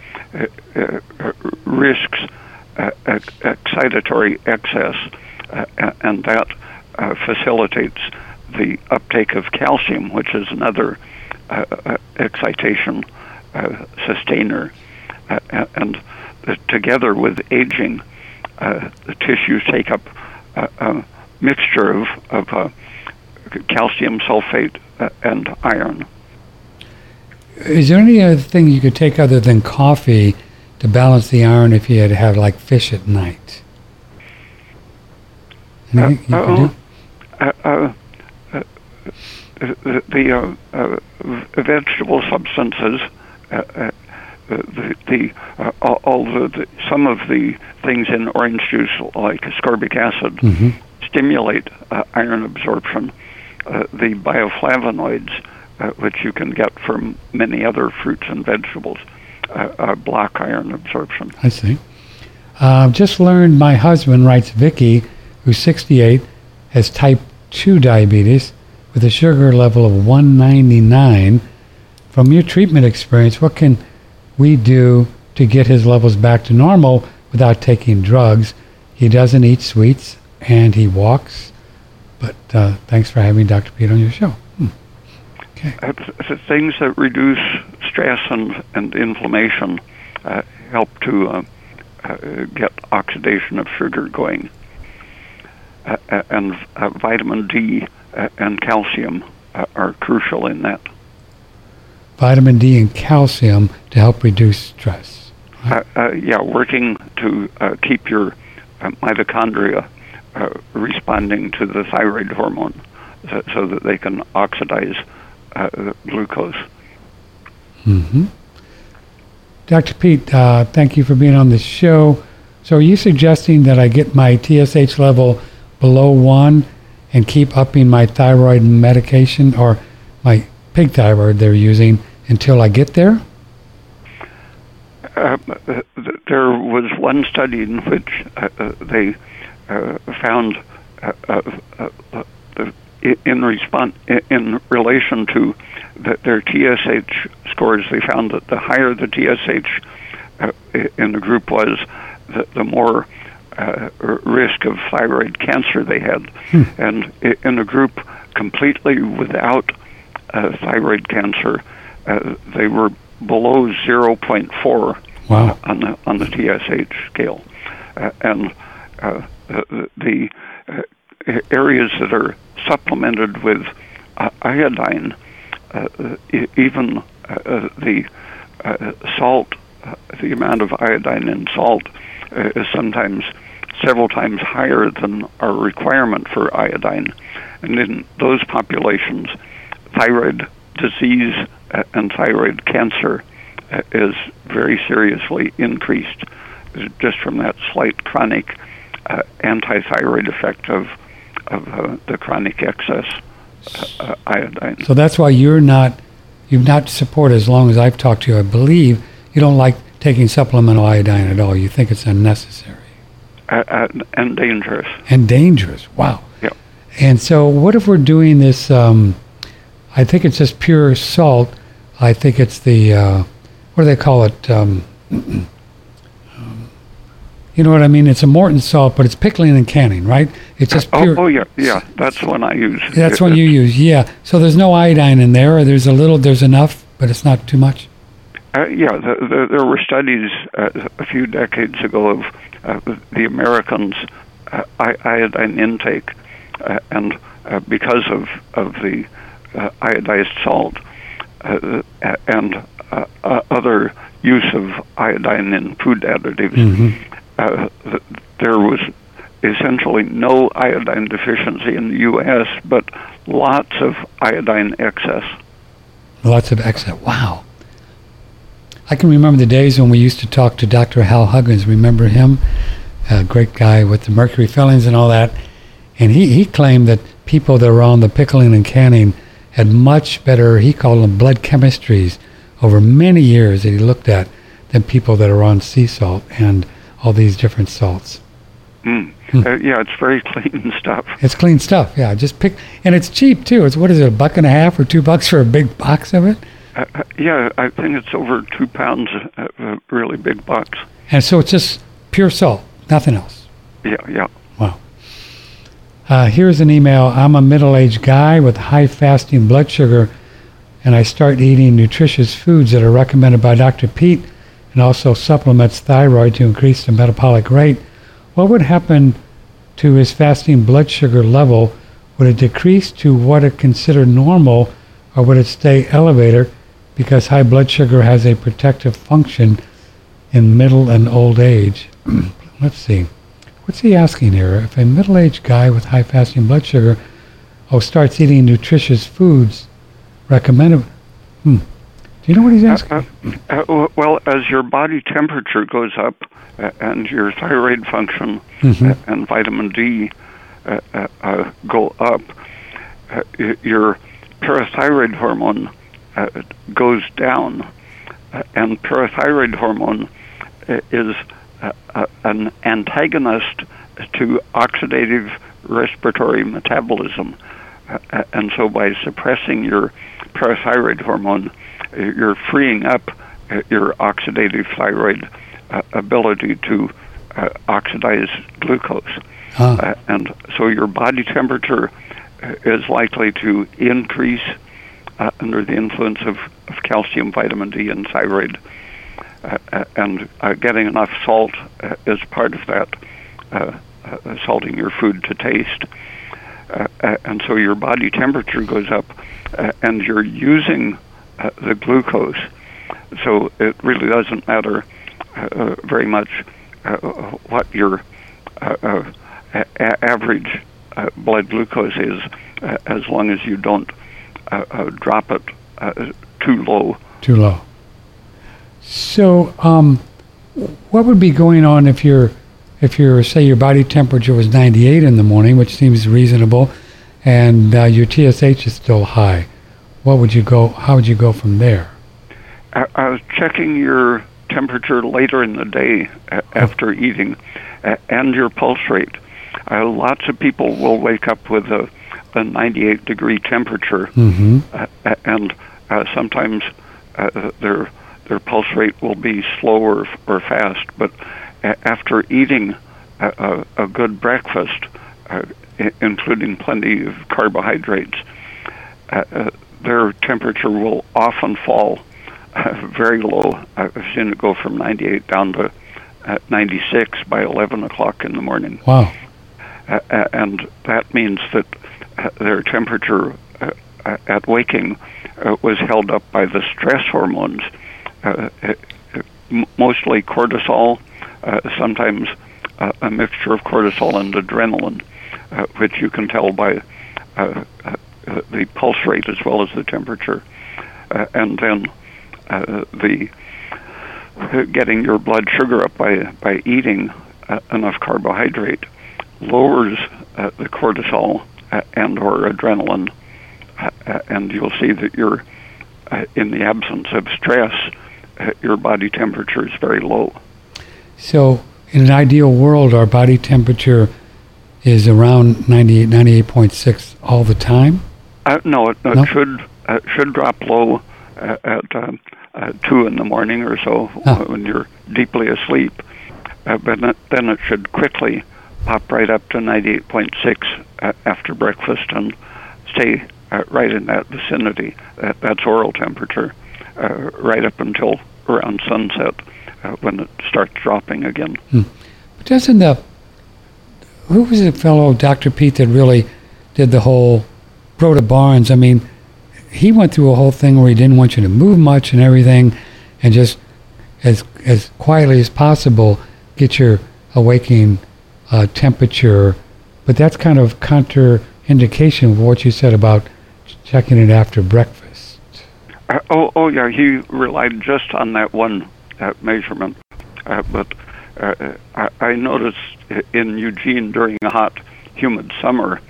risks excitatory excess, and that facilitates the uptake of calcium, which is another excitation sustainer. And together with aging, the tissues take up a mixture of calcium sulfate and iron. Is there any other thing you could take other than coffee to balance the iron if you had to have like fish at night? Anything you could do? The vegetable substances, some of the things in orange juice, like ascorbic acid, stimulate iron absorption. The bioflavonoids, which you can get from many other fruits and vegetables, block iron absorption. I see. Just learned my husband, writes Vicky, who's 68, has type 2 diabetes with a sugar level of 199. From your treatment experience, what can we do to get his levels back to normal without taking drugs? He doesn't eat sweets and he walks. But thanks for having Dr. Pete on your show. Okay. Things that reduce stress and inflammation help to get oxidation of sugar going. And vitamin D and calcium are crucial in that. Vitamin D and calcium to help reduce stress. Right? Working to keep your mitochondria responding to the thyroid hormone so that they can oxidize glucose. Mm-hmm. Dr. Pete, thank you for being on the show. So are you suggesting that I get my TSH level below 1 and keep upping my thyroid medication or my pig thyroid they're using until I get there? There was one study in which they found in relation to their TSH scores, they found that the higher the TSH in the group was, the more risk of thyroid cancer they had. And in a group completely without thyroid cancer, they were below 0.4 on the TSH scale. And the areas that are supplemented with iodine, even the salt, the amount of iodine in salt is sometimes several times higher than our requirement for iodine. And in those populations, thyroid disease and thyroid cancer is very seriously increased just from that slight chronic anti-thyroid effect of the chronic excess iodine. So that's why you've not supported, as long as I've talked to you, I believe, you don't like taking supplemental iodine at all. You think it's unnecessary. And dangerous. And dangerous, wow. Yeah. And so what if we're doing this, I think it's just pure salt. I think it's the, what do they call it? You know what I mean? It's a Morton salt, but it's pickling and canning, right? It's just pure. Oh yeah. That's one I use. That's one you use, yeah. So there's no iodine in there, or there's enough, but it's not too much? There were studies a few decades ago of the Americans' iodine intake, and because of the iodized salt and other use of iodine in food additives, there was essentially no iodine deficiency in the U.S., but lots of iodine excess. Lots of excess, wow. I can remember the days when we used to talk to Dr. Hal Huggins. Remember him? A great guy with the mercury fillings and all that. And he claimed that people that were on the pickling and canning had much better, he called them blood chemistries, over many years that he looked at than people that are on sea salt and all these different salts. It's very clean stuff. It's clean stuff, yeah. Just pick, and it's cheap too. It's, what is it, $1.50 or $2 for a big box of it? I think it's over 2 pounds, a really big box. And so it's just pure salt, nothing else. Yeah. Wow. Here's an email. I'm a middle-aged guy with high fasting blood sugar, and I start eating nutritious foods that are recommended by Dr. Pete, and and also supplements thyroid to increase the metabolic rate, what would happen to his fasting blood sugar level? Would it decrease to what is considered normal, or would it stay elevated because high blood sugar has a protective function in middle and old age? Let's see. What's he asking here? If a middle-aged guy with high fasting blood sugar starts eating nutritious foods, recommended... Do you know what he's asking? Well, as your body temperature goes up and your thyroid function and vitamin D go up, your parathyroid hormone goes down. And parathyroid hormone is an antagonist to oxidative respiratory metabolism. And so by suppressing your parathyroid hormone, you're freeing up your oxidative thyroid ability to oxidize glucose. And so your body temperature is likely to increase under the influence of calcium, vitamin D, and thyroid. And getting enough salt is part of that, salting your food to taste. And so your body temperature goes up, and you're using the glucose. So it really doesn't matter very much what your average blood glucose is, as long as you don't drop it too low. Too low. So, what would be going on if your say your body temperature was 98 in the morning, which seems reasonable, and your TSH is still high? How would you go from there? I was checking your temperature later in the day after eating, and your pulse rate. Lots of people will wake up with a 98-degree temperature, and sometimes their pulse rate will be slow or fast. But after eating a good breakfast, including plenty of carbohydrates, their temperature will often fall very low. I've seen it go from 98 down to 96 by 11 o'clock in the morning. Wow. And that means that their temperature at waking was held up by the stress hormones, mostly cortisol, sometimes a mixture of cortisol and adrenaline, which you can tell by the pulse rate as well as the temperature. And then the getting your blood sugar up by eating enough carbohydrate lowers the cortisol and or adrenaline, and you'll see that you're in the absence of stress, your body temperature is very low. So in an ideal world, our body temperature is around 98, 98.6 all the time? No, it should drop low at 2 in the morning or so when you're deeply asleep. But then it should quickly pop right up to 98.6 after breakfast and stay right in that vicinity. That's oral temperature, right up until around sunset when it starts dropping again. But doesn't who was the fellow, Dr. Pete, that really did the whole Rhoda Barnes? I mean, he went through a whole thing where he didn't want you to move much and everything, and just as quietly as possible get your awakening temperature. But that's kind of contraindication of what you said about checking it after breakfast. Yeah, he relied just on that one measurement. But I noticed in Eugene during a hot, humid summer,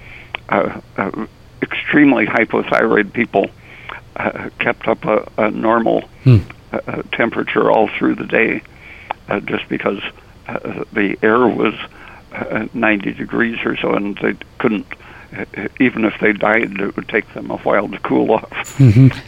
extremely hypothyroid people kept up a normal temperature all through the day, just because the air was 90 degrees or so, and they couldn't, even if they died, it would take them a while to cool off.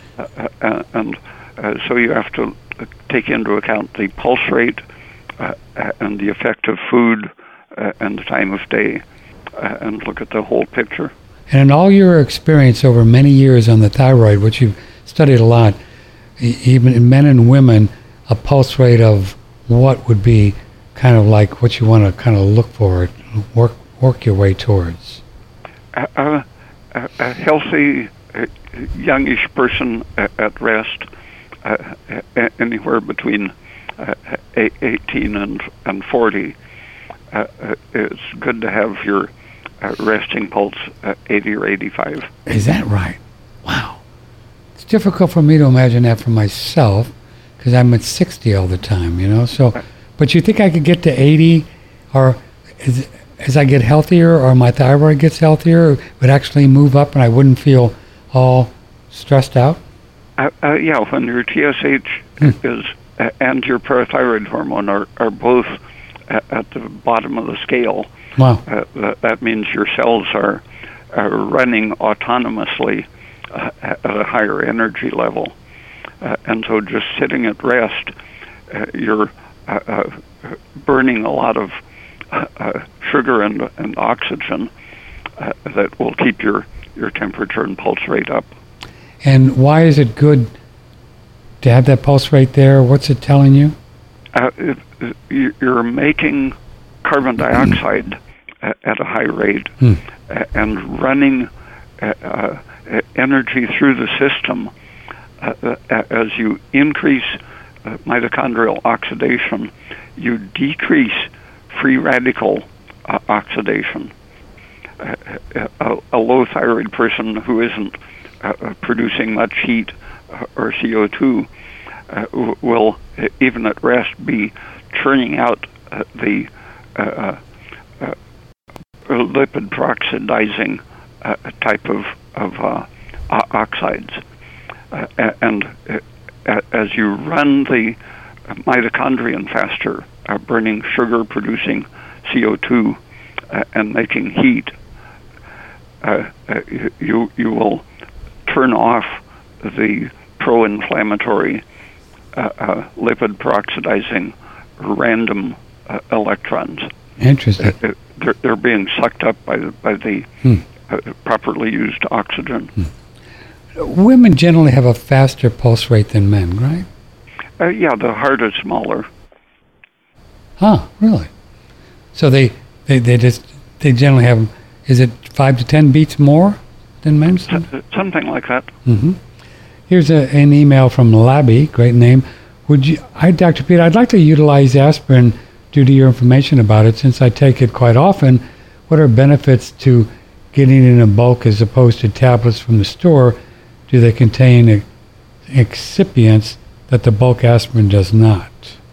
And so you have to take into account the pulse rate and the effect of food and the time of day, and look at the whole picture. And in all your experience over many years on the thyroid, which you've studied a lot, even in men and women, a pulse rate of what would be kind of like what you want to kind of look for, work your way towards? A healthy, youngish person at rest, anywhere between 18 and 40, it's good to have your resting pulse 80 or 85. Is that right? Wow. It's difficult for me to imagine that for myself because I'm at 60 all the time, you know. So, but you think I could get to 80, or as I get healthier, or my thyroid gets healthier, it would actually move up and I wouldn't feel all stressed out? Yeah, when your TSH is and your parathyroid hormone are both at the bottom of the scale. Wow. That means your cells are running autonomously at a higher energy level. And so just sitting at rest, you're burning a lot of sugar and oxygen that will keep your temperature and pulse rate up. And why is it good to have that pulse rate there? What's it telling you? You're making carbon dioxide at a high rate and running energy through the system. As you increase mitochondrial oxidation, you decrease free radical oxidation. A low thyroid person who isn't producing much heat or CO2 will, even at rest, be churning out the lipid peroxidizing type of oxides. And as you run the mitochondrion faster, burning sugar, producing CO2, and making heat, you will turn off the pro-inflammatory lipid peroxidizing random electrons. Interesting. They're being sucked up by the properly used oxygen. Women generally have a faster pulse rate than men, right? Yeah, the heart is smaller. Huh, really? So they generally have, is it 5 to 10 beats more than men? Something like that. Mm-hmm. Here's an email from Labby, great name. Dr. Peter, I'd like to utilize aspirin due to your information about it. Since I take it quite often, what are benefits to getting it in a bulk as opposed to tablets from the store? Do they contain excipients that the bulk aspirin does not?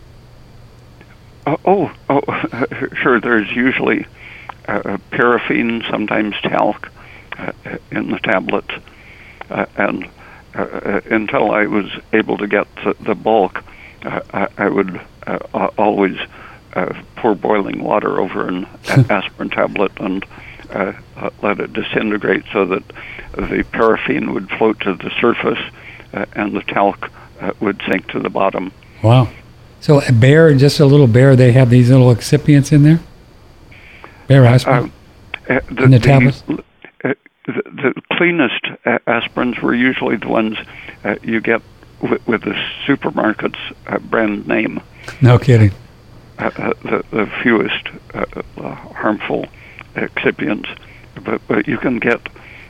Sure. There's usually paraffin, sometimes talc, in the tablets, and until I was able to get the bulk, I would always pour boiling water over an aspirin tablet and let it disintegrate so that the paraffin would float to the surface and the talc would sink to the bottom. Wow. So a bear, just a little bear, they have these little excipients in there? Bear aspirin? In the tablets? The cleanest aspirins were usually the ones you get with the supermarket's brand name. No kidding. The fewest harmful excipients, but you can get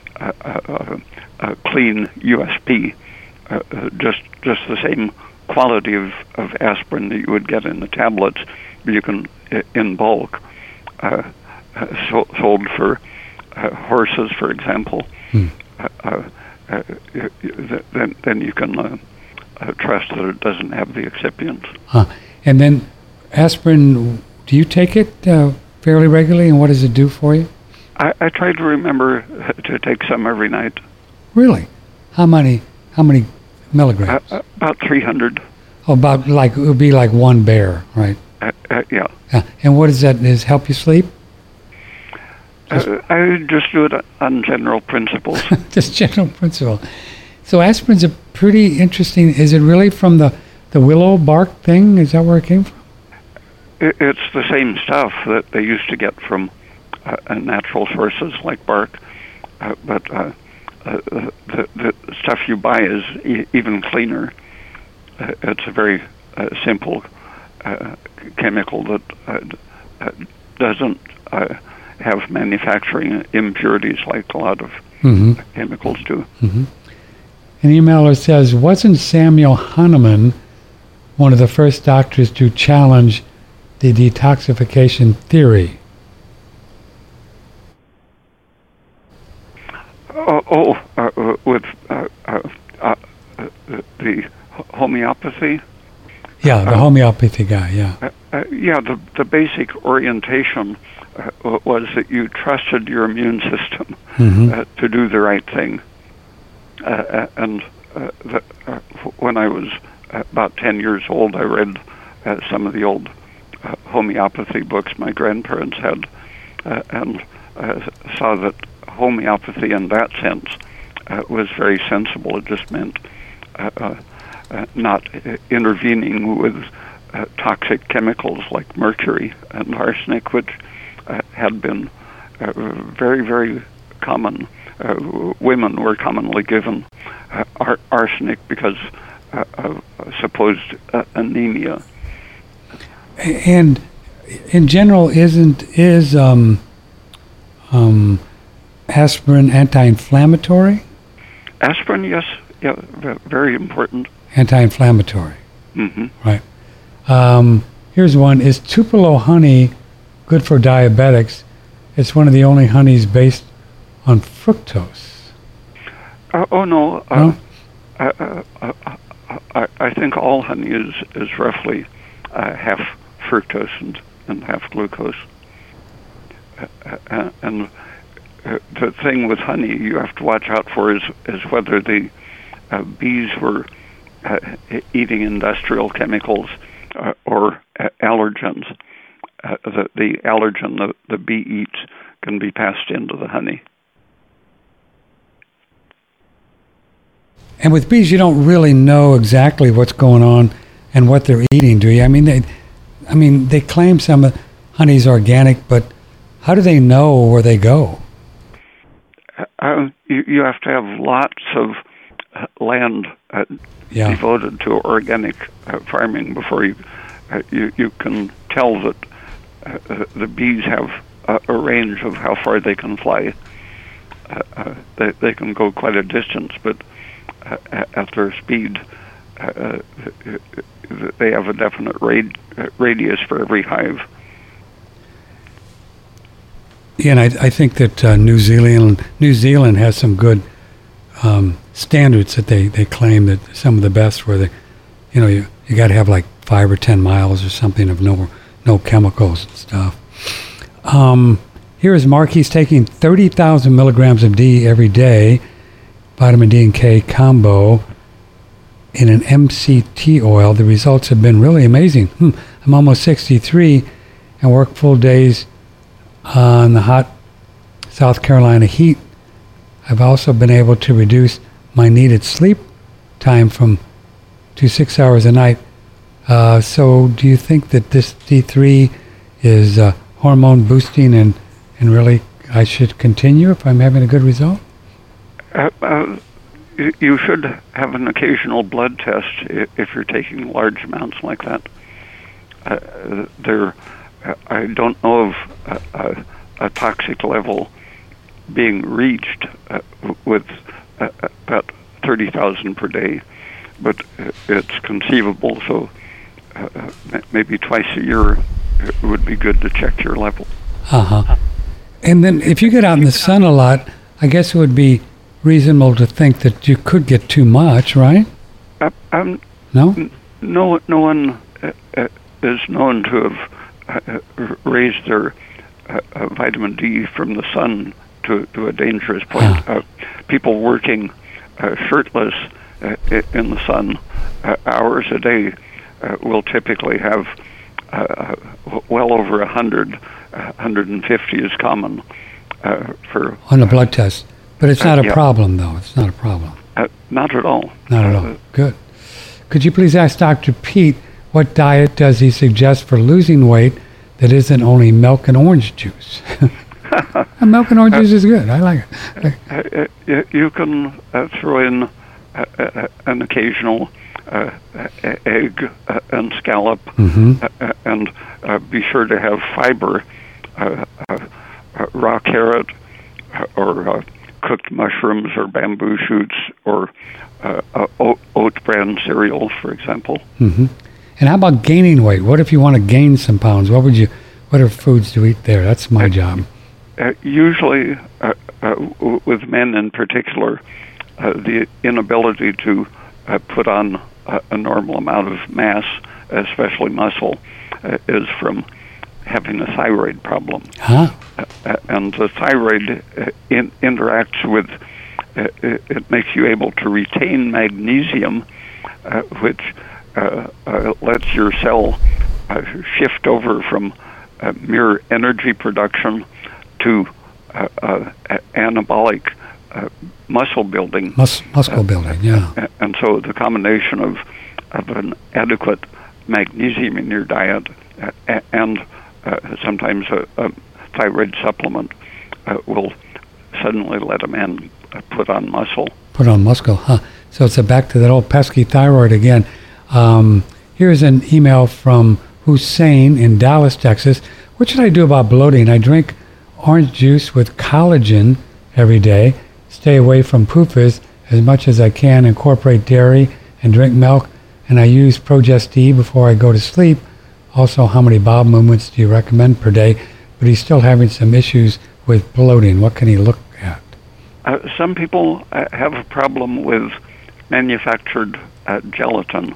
a clean USP, just the same quality of aspirin that you would get in the tablets. You can in bulk, sold for horses, for example. Then you can trust that it doesn't have the excipients. And then aspirin, do you take it fairly regularly, and what does it do for you? I try to remember to take some every night. Really? How many milligrams? About 300. Oh, about like, it would be like one bear, right? Yeah. And what does that, does it help you sleep? I just do it on general principles. Just general principle. So aspirin's a pretty interesting, is it really from the willow bark thing? Is that where it came from? It's the same stuff that they used to get from natural sources like bark, but the stuff you buy is even cleaner. It's a very simple chemical that doesn't have manufacturing impurities like a lot of chemicals do. Mm-hmm. An emailer says, wasn't Samuel Hahnemann one of the first doctors to challenge the detoxification theory? With the homeopathy? Yeah, the homeopathy guy, yeah. The basic orientation was that you trusted your immune system to do the right thing. When I was about 10 years old, I read some of the old homeopathy books my grandparents had, and saw that homeopathy in that sense was very sensible. It just meant not intervening with toxic chemicals like mercury and arsenic, which had been very, very common. Women were commonly given arsenic because of supposed anemia. And in general, is aspirin anti-inflammatory? Aspirin, yes, yeah, very important. Anti-inflammatory. Mm-hmm. Right. Here's one. Is Tupelo honey good for diabetics? It's one of the only honeys based on fructose. No. No? I think all honey is roughly half fructose and half glucose. And the thing with honey you have to watch out for is whether the bees were eating industrial chemicals or allergens. The allergen the bee eats can be passed into the honey. And with bees, you don't really know exactly what's going on and what they're eating, do you? I mean, they claim some honey's organic, but how do they know where they go? You have to have lots of land devoted to organic farming before you can tell that the bees have a range of how far they can fly. They can go quite a distance, but at their speed, they have a definite radius for every hive. Yeah, and I think that New Zealand has some good standards that they claim that some of the best, where you got to have like 5 or 10 miles or something of no chemicals and stuff. Here is Mark. He's taking 30,000 milligrams of D every day, vitamin D and K combo in an MCT oil. The results have been really amazing. I'm almost 63 and work full days on the hot South Carolina heat. I've also been able to reduce my needed sleep time to 6 hours a night. So do you think that this D3 is hormone boosting and really I should continue if I'm having a good result? You should have an occasional blood test if you're taking large amounts like that. I don't know of a toxic level being reached with about 30,000 per day, but it's conceivable. So maybe twice a year it would be good to check your level. And then if you get out in the sun a lot, I guess it would be reasonable to think that you could get too much, right? No one is known to have raised their vitamin D from the sun to a dangerous point. People working shirtless in the sun hours a day will typically have well over 100, 150 is common for on a blood test. But it's not a problem, though. It's not a problem. Not at all. Not at all. Good. Could you please ask Dr. Pete what diet does he suggest for losing weight that isn't only milk and orange juice? Milk and orange juice is good. I like it. You can throw in an occasional egg and scallop, and be sure to have fiber, raw carrot, or cooked mushrooms, or bamboo shoots, or oat bran cereal, for example. And how about gaining weight? What if you want to gain some pounds? What are foods to eat there? That's my job. Usually, with men in particular, the inability to put on a normal amount of mass, especially muscle, is from having a thyroid problem. And the thyroid interacts with, it makes you able to retain magnesium, which lets your cell shift over from mere energy production to anabolic muscle building. Muscle building, yeah. And so the combination of an adequate magnesium in your diet and sometimes a thyroid supplement will suddenly let a man put on muscle. Put on muscle, huh? So it's back to that old pesky thyroid again. Here's an email from Hussein in Dallas, Texas. What should I do about bloating? I drink orange juice with collagen every day, stay away from PUFAs as much as I can, incorporate dairy and drink milk, and I use Progest-E before I go to sleep. Also, how many bowel movements do you recommend per day? But he's still having some issues with bloating. What can he look at? Some people have a problem with manufactured gelatin.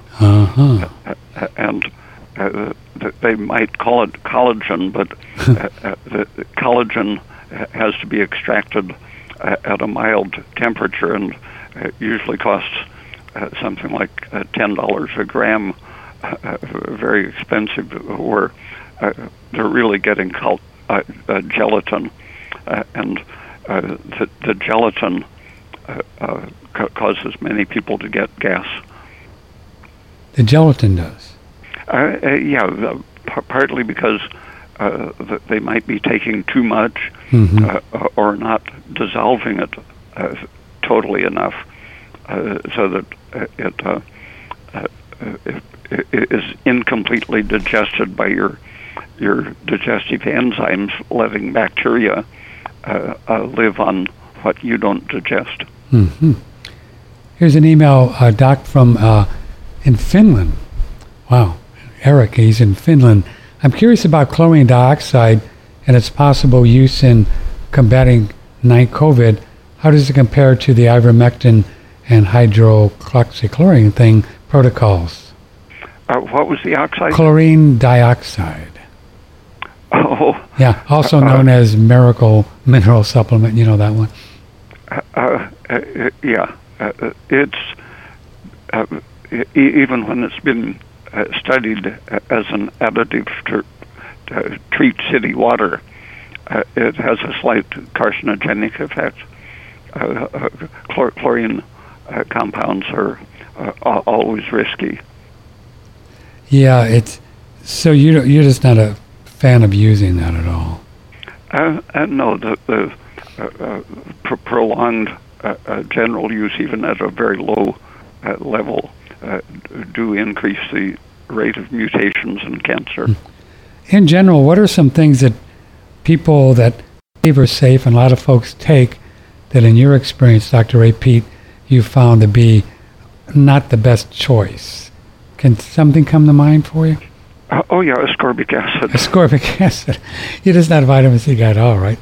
And they might call it collagen, but the collagen has to be extracted at a mild temperature, and usually costs something like $10 a gram, very expensive, where they're really getting gelatin, and the gelatin causes many people to get gas. The gelatin does? Partly because they might be taking too much or not dissolving it totally enough, so that it is incompletely digested by your digestive enzymes, letting bacteria live on what you don't digest. Here's an email, Doc, from in Finland. Wow, Eric, he's in Finland. I'm curious about chlorine dioxide and its possible use in combating COVID. How does it compare to the ivermectin and hydroxychloroquine thing protocols? What was the oxide? Chlorine dioxide. Oh. Yeah, also known as miracle mineral supplement. You know that one? It's even when it's been studied as an additive to treat city water, it has a slight carcinogenic effect. Chlorine compounds are always risky. Yeah, it's so you're just not a fan of using that at all. No, the prolonged general use, even at a very low level, do increase the rate of mutations and cancer. In general, what are some things that people that believe are safe and a lot of folks take that in your experience, Dr. Ray Peat, you found to be not the best choice? Can something come to mind for you? Ascorbic acid. Ascorbic acid. You're just not a vitamin C guy at all, right?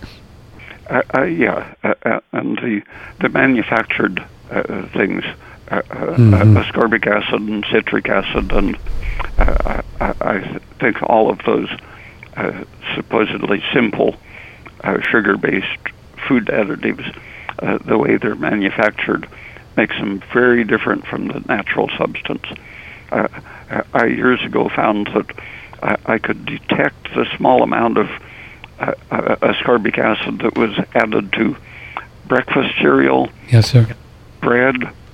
And the manufactured things, ascorbic acid and citric acid, and I think all of those supposedly simple sugar-based food additives, the way they're manufactured, makes them very different from the natural substance. I years ago found that I could detect the small amount of ascorbic acid that was added to breakfast cereal, yes, sir, bread,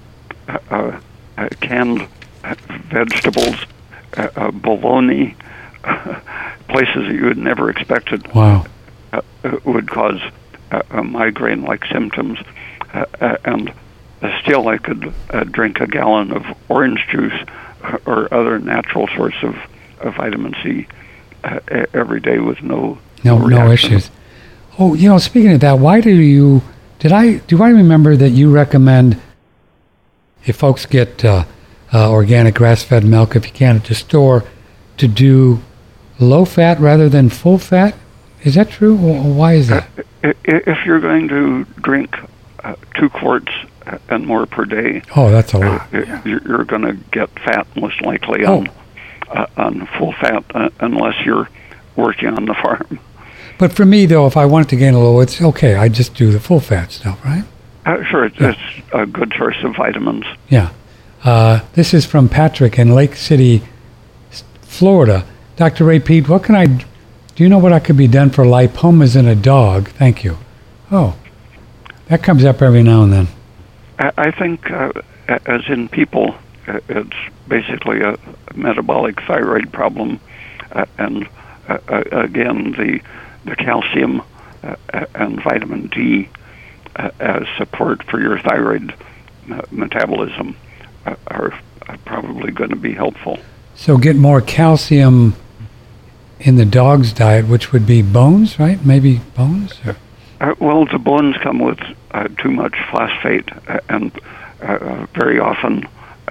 canned vegetables, bologna, places that you had never expected. Wow. Would cause migraine-like symptoms, and still I could drink a gallon of orange juice or other natural source of vitamin C every day with no issues. Oh, speaking of that, why do I remember that you recommend if folks get organic grass-fed milk, if you can at the store, to do low fat rather than full fat? Is that true? Why is that? If you're going to drink 2 quarts and more per day, that's a lot. You're going to get fat most likely on full fat unless you're working on the farm. But for me, though, if I wanted to gain a little, it's okay. I just do the full fat stuff, right? Sure, it's a good source of vitamins. Yeah. This is from Patrick in Lake City, Florida. Dr. Ray Peat, do you know what could be done for lipomas in a dog? Thank you. Oh, that comes up every now and then. I think, as in people, it's basically a metabolic thyroid problem, and again, the calcium and vitamin D as support for your thyroid metabolism are probably going to be helpful. So get more calcium in the dog's diet, which would be bones, right? Maybe bones? Well, the bones come with too much phosphate and very often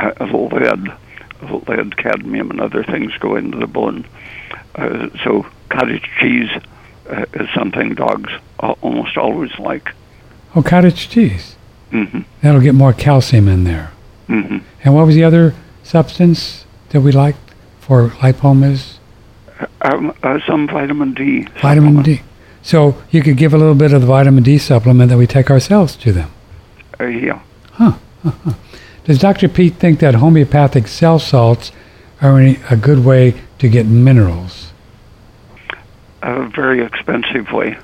lead, cadmium, and other things go into the bone. So cottage cheese is something dogs almost always like. Oh, cottage cheese. Mm-hmm. That'll get more calcium in there. Mm-hmm. And what was the other substance that we liked for lipomas? Some vitamin D. Vitamin D. So you could give a little bit of the vitamin D supplement that we take ourselves to them. Yeah. Huh. Does Dr. Peat think that homeopathic cell salts are a good way to get minerals? A very expensive way.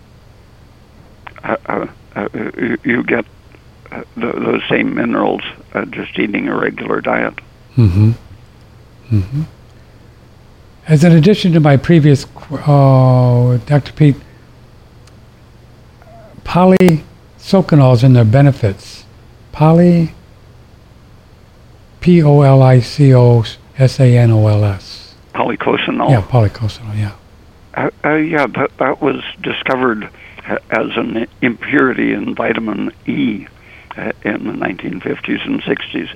You get those same minerals just eating a regular diet. Mm-hmm. Mm-hmm. As an addition to my previous, Dr. Peat, polysulfanols and their benefits. Polycosanols. Polycosanol. Yeah, polycosanol, yeah. That was discovered as an impurity in vitamin E in the 1950s and 60s.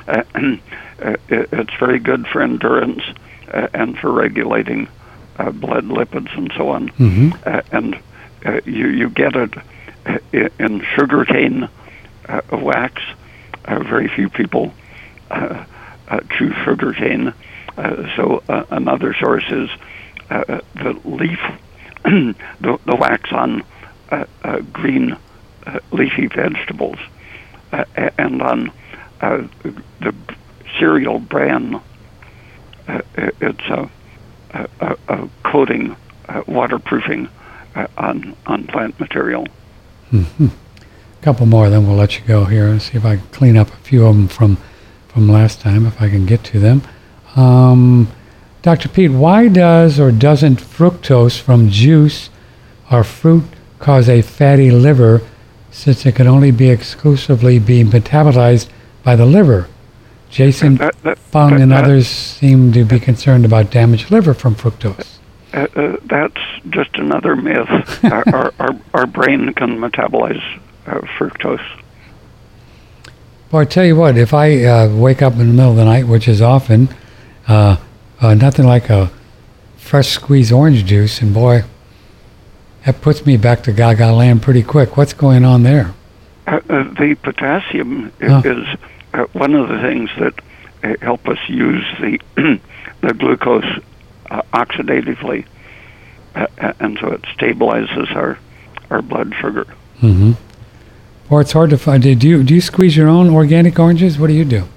It's very good for endurance and for regulating blood lipids and so on. Mm-hmm. And you get it in sugarcane wax. Very few people chew sugarcane. So another source is the leaf, the wax on green leafy vegetables, and on the cereal bran. It's a coating, waterproofing on plant material. Mm-hmm. A couple more, then we'll let you go here and see if I can clean up a few of them from last time, if I can get to them. Dr. Peat, why does or doesn't fructose from juice or fruit cause a fatty liver, since it can only be exclusively metabolized by the liver? Jason Fung and others seem to be concerned about damaged liver from fructose. That's just another myth. Our brain can metabolize fructose. Well, I tell you what, if I wake up in the middle of the night, which is often, nothing like a fresh squeezed orange juice, and boy, that puts me back to Gaga land pretty quick. What's going on there? The potassium is one of the things that help us use the glucose oxidatively, and so it stabilizes our blood sugar. Mm-hmm. Or it's hard to find. Do you squeeze your own organic oranges? What do you do?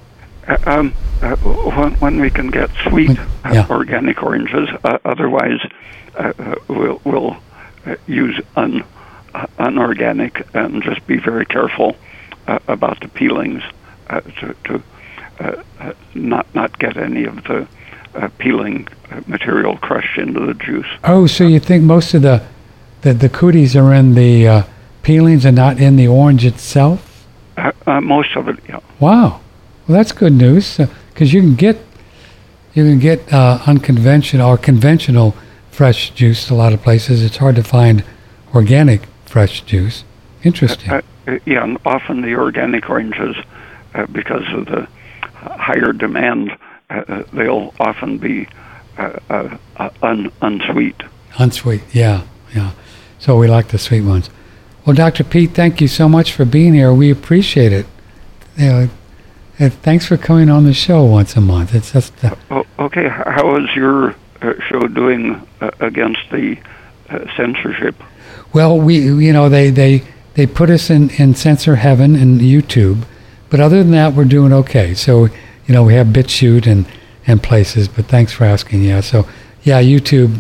When we can get sweet organic oranges, otherwise we'll use unorganic and just be very careful about the peelings to not get any of the peeling material crushed into the juice. Oh, so you think most of the cooties are in the peelings and not in the orange itself? Most of it, yeah. Wow. Well, that's good news because you can get unconventional or conventional fresh juice a lot of places. It's hard to find organic fresh juice. Interesting. Yeah, and often the organic oranges, because of the higher demand, they'll often be unsweet. Unsweet, yeah. So we like the sweet ones. Well, Dr. Pete, thank you so much for being here. We appreciate it. Thanks for coming on the show once a month. It's just okay. How is your show doing against the censorship? Well, they put us in censor heaven in YouTube, but other than that, we're doing okay. So we have BitChute and places. But thanks for asking. Yeah. So yeah, YouTube.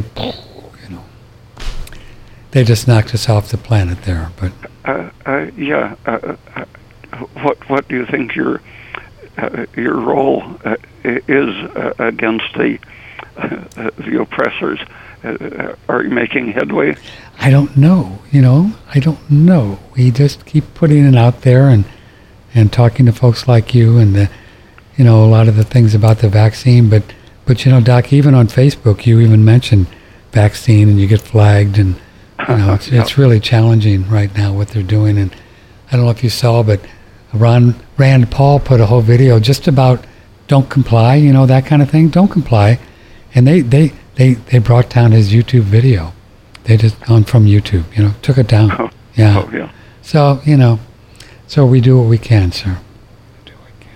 They just knocked us off the planet there. But yeah. What do you think your role is against the oppressors? Are you making headway? I don't know. I don't know. We just keep putting it out there and talking to folks like you and a lot of the things about the vaccine. But Doc, even on Facebook, you even mentioned vaccine and you get flagged, and it's really challenging right now what they're doing. And I don't know if you saw, but Rand Paul put a whole video just about don't comply, that kind of thing. Don't comply, and they brought down his YouTube video. They just from YouTube, took it down. Oh, yeah. Oh, yeah. So so we do what we can, sir. We do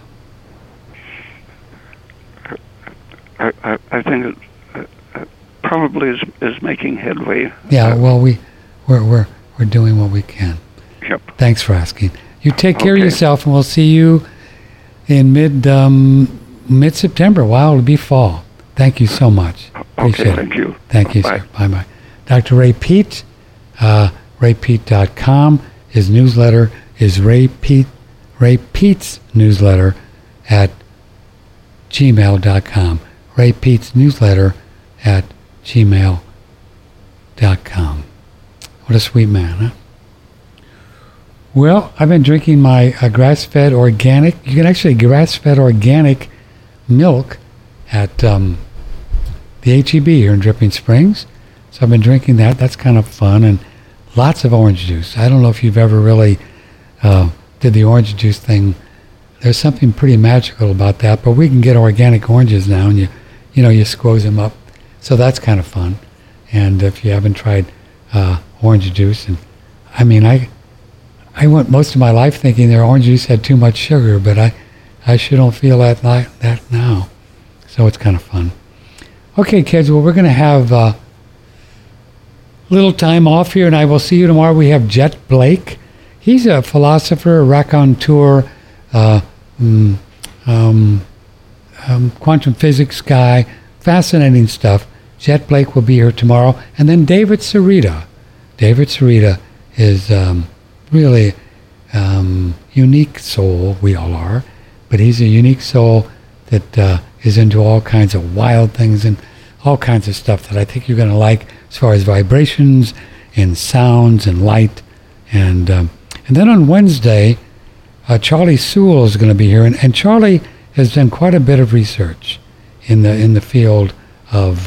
what we can. I think it probably is making headway. Yeah. Well, we're doing what we can. Yep. Thanks for asking. You take care of yourself, and we'll see you in mid-September. Wow, it'll be fall. Thank you so much. Appreciate it. Thank you. Thank you, Bye. sir. Bye-bye. Dr. Ray Peat, raypeat.com. His newsletter is Ray Peat's newsletter at gmail.com. Ray Peat's newsletter at gmail.com. What a sweet man, huh? Well, I've been drinking my grass-fed organic. You can actually grass-fed organic milk at the HEB here in Dripping Springs. So I've been drinking that. That's kind of fun, and lots of orange juice. I don't know if you've ever really did the orange juice thing. There's something pretty magical about that. But we can get organic oranges now, and you squeeze them up. So that's kind of fun. And if you haven't tried orange juice, and I went most of my life thinking their orange juice had too much sugar, but I sure don't feel that now. So it's kind of fun. Okay, kids, well, we're going to have a little time off here, and I will see you tomorrow. We have Jet Blake. He's a philosopher, a raconteur, quantum physics guy, fascinating stuff. Jet Blake will be here tomorrow. And then David Sarita. David Sarita is really unique soul. We all are. But he's a unique soul that is into all kinds of wild things and all kinds of stuff that I think you're going to like as far as vibrations and sounds and light. And then on Wednesday, Charlie Sewell is going to be here. And Charlie has done quite a bit of research in the field of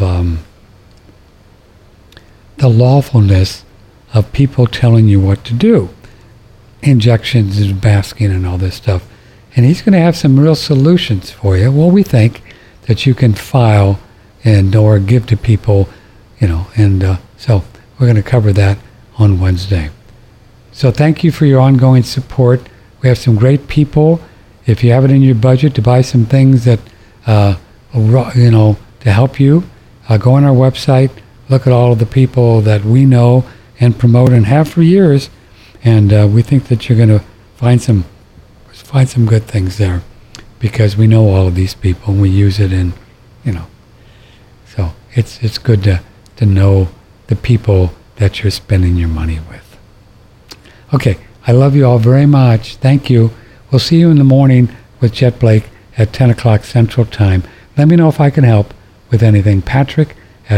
the lawfulness of people telling you what to do. Injections and basking and all this stuff. And he's going to have some real solutions for you. Well, we think that you can file and or give to people, and so we're going to cover that on Wednesday. So thank you for your ongoing support. We have some great people. If you have it in your budget to buy some things that, to help you, go on our website, look at all of the people that we know and promote and have for years, and we think that you're going to find some good things there because we know all of these people and we use it in, so it's good to know the people that you're spending your money with. Okay, I love you all very much. Thank you. We'll see you in the morning with Jet Blake at 10 o'clock Central Time. Let me know if I can help with anything. Patrick at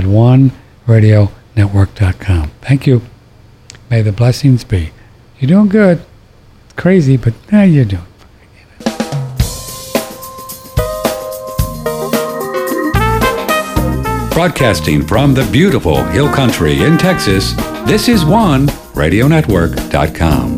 OneRadioNetwork.com. Thank you. May the blessings be. You're doing good. crazy, but you're doing. Broadcasting from the beautiful Hill Country in Texas, this is OneRadioNetwork.com.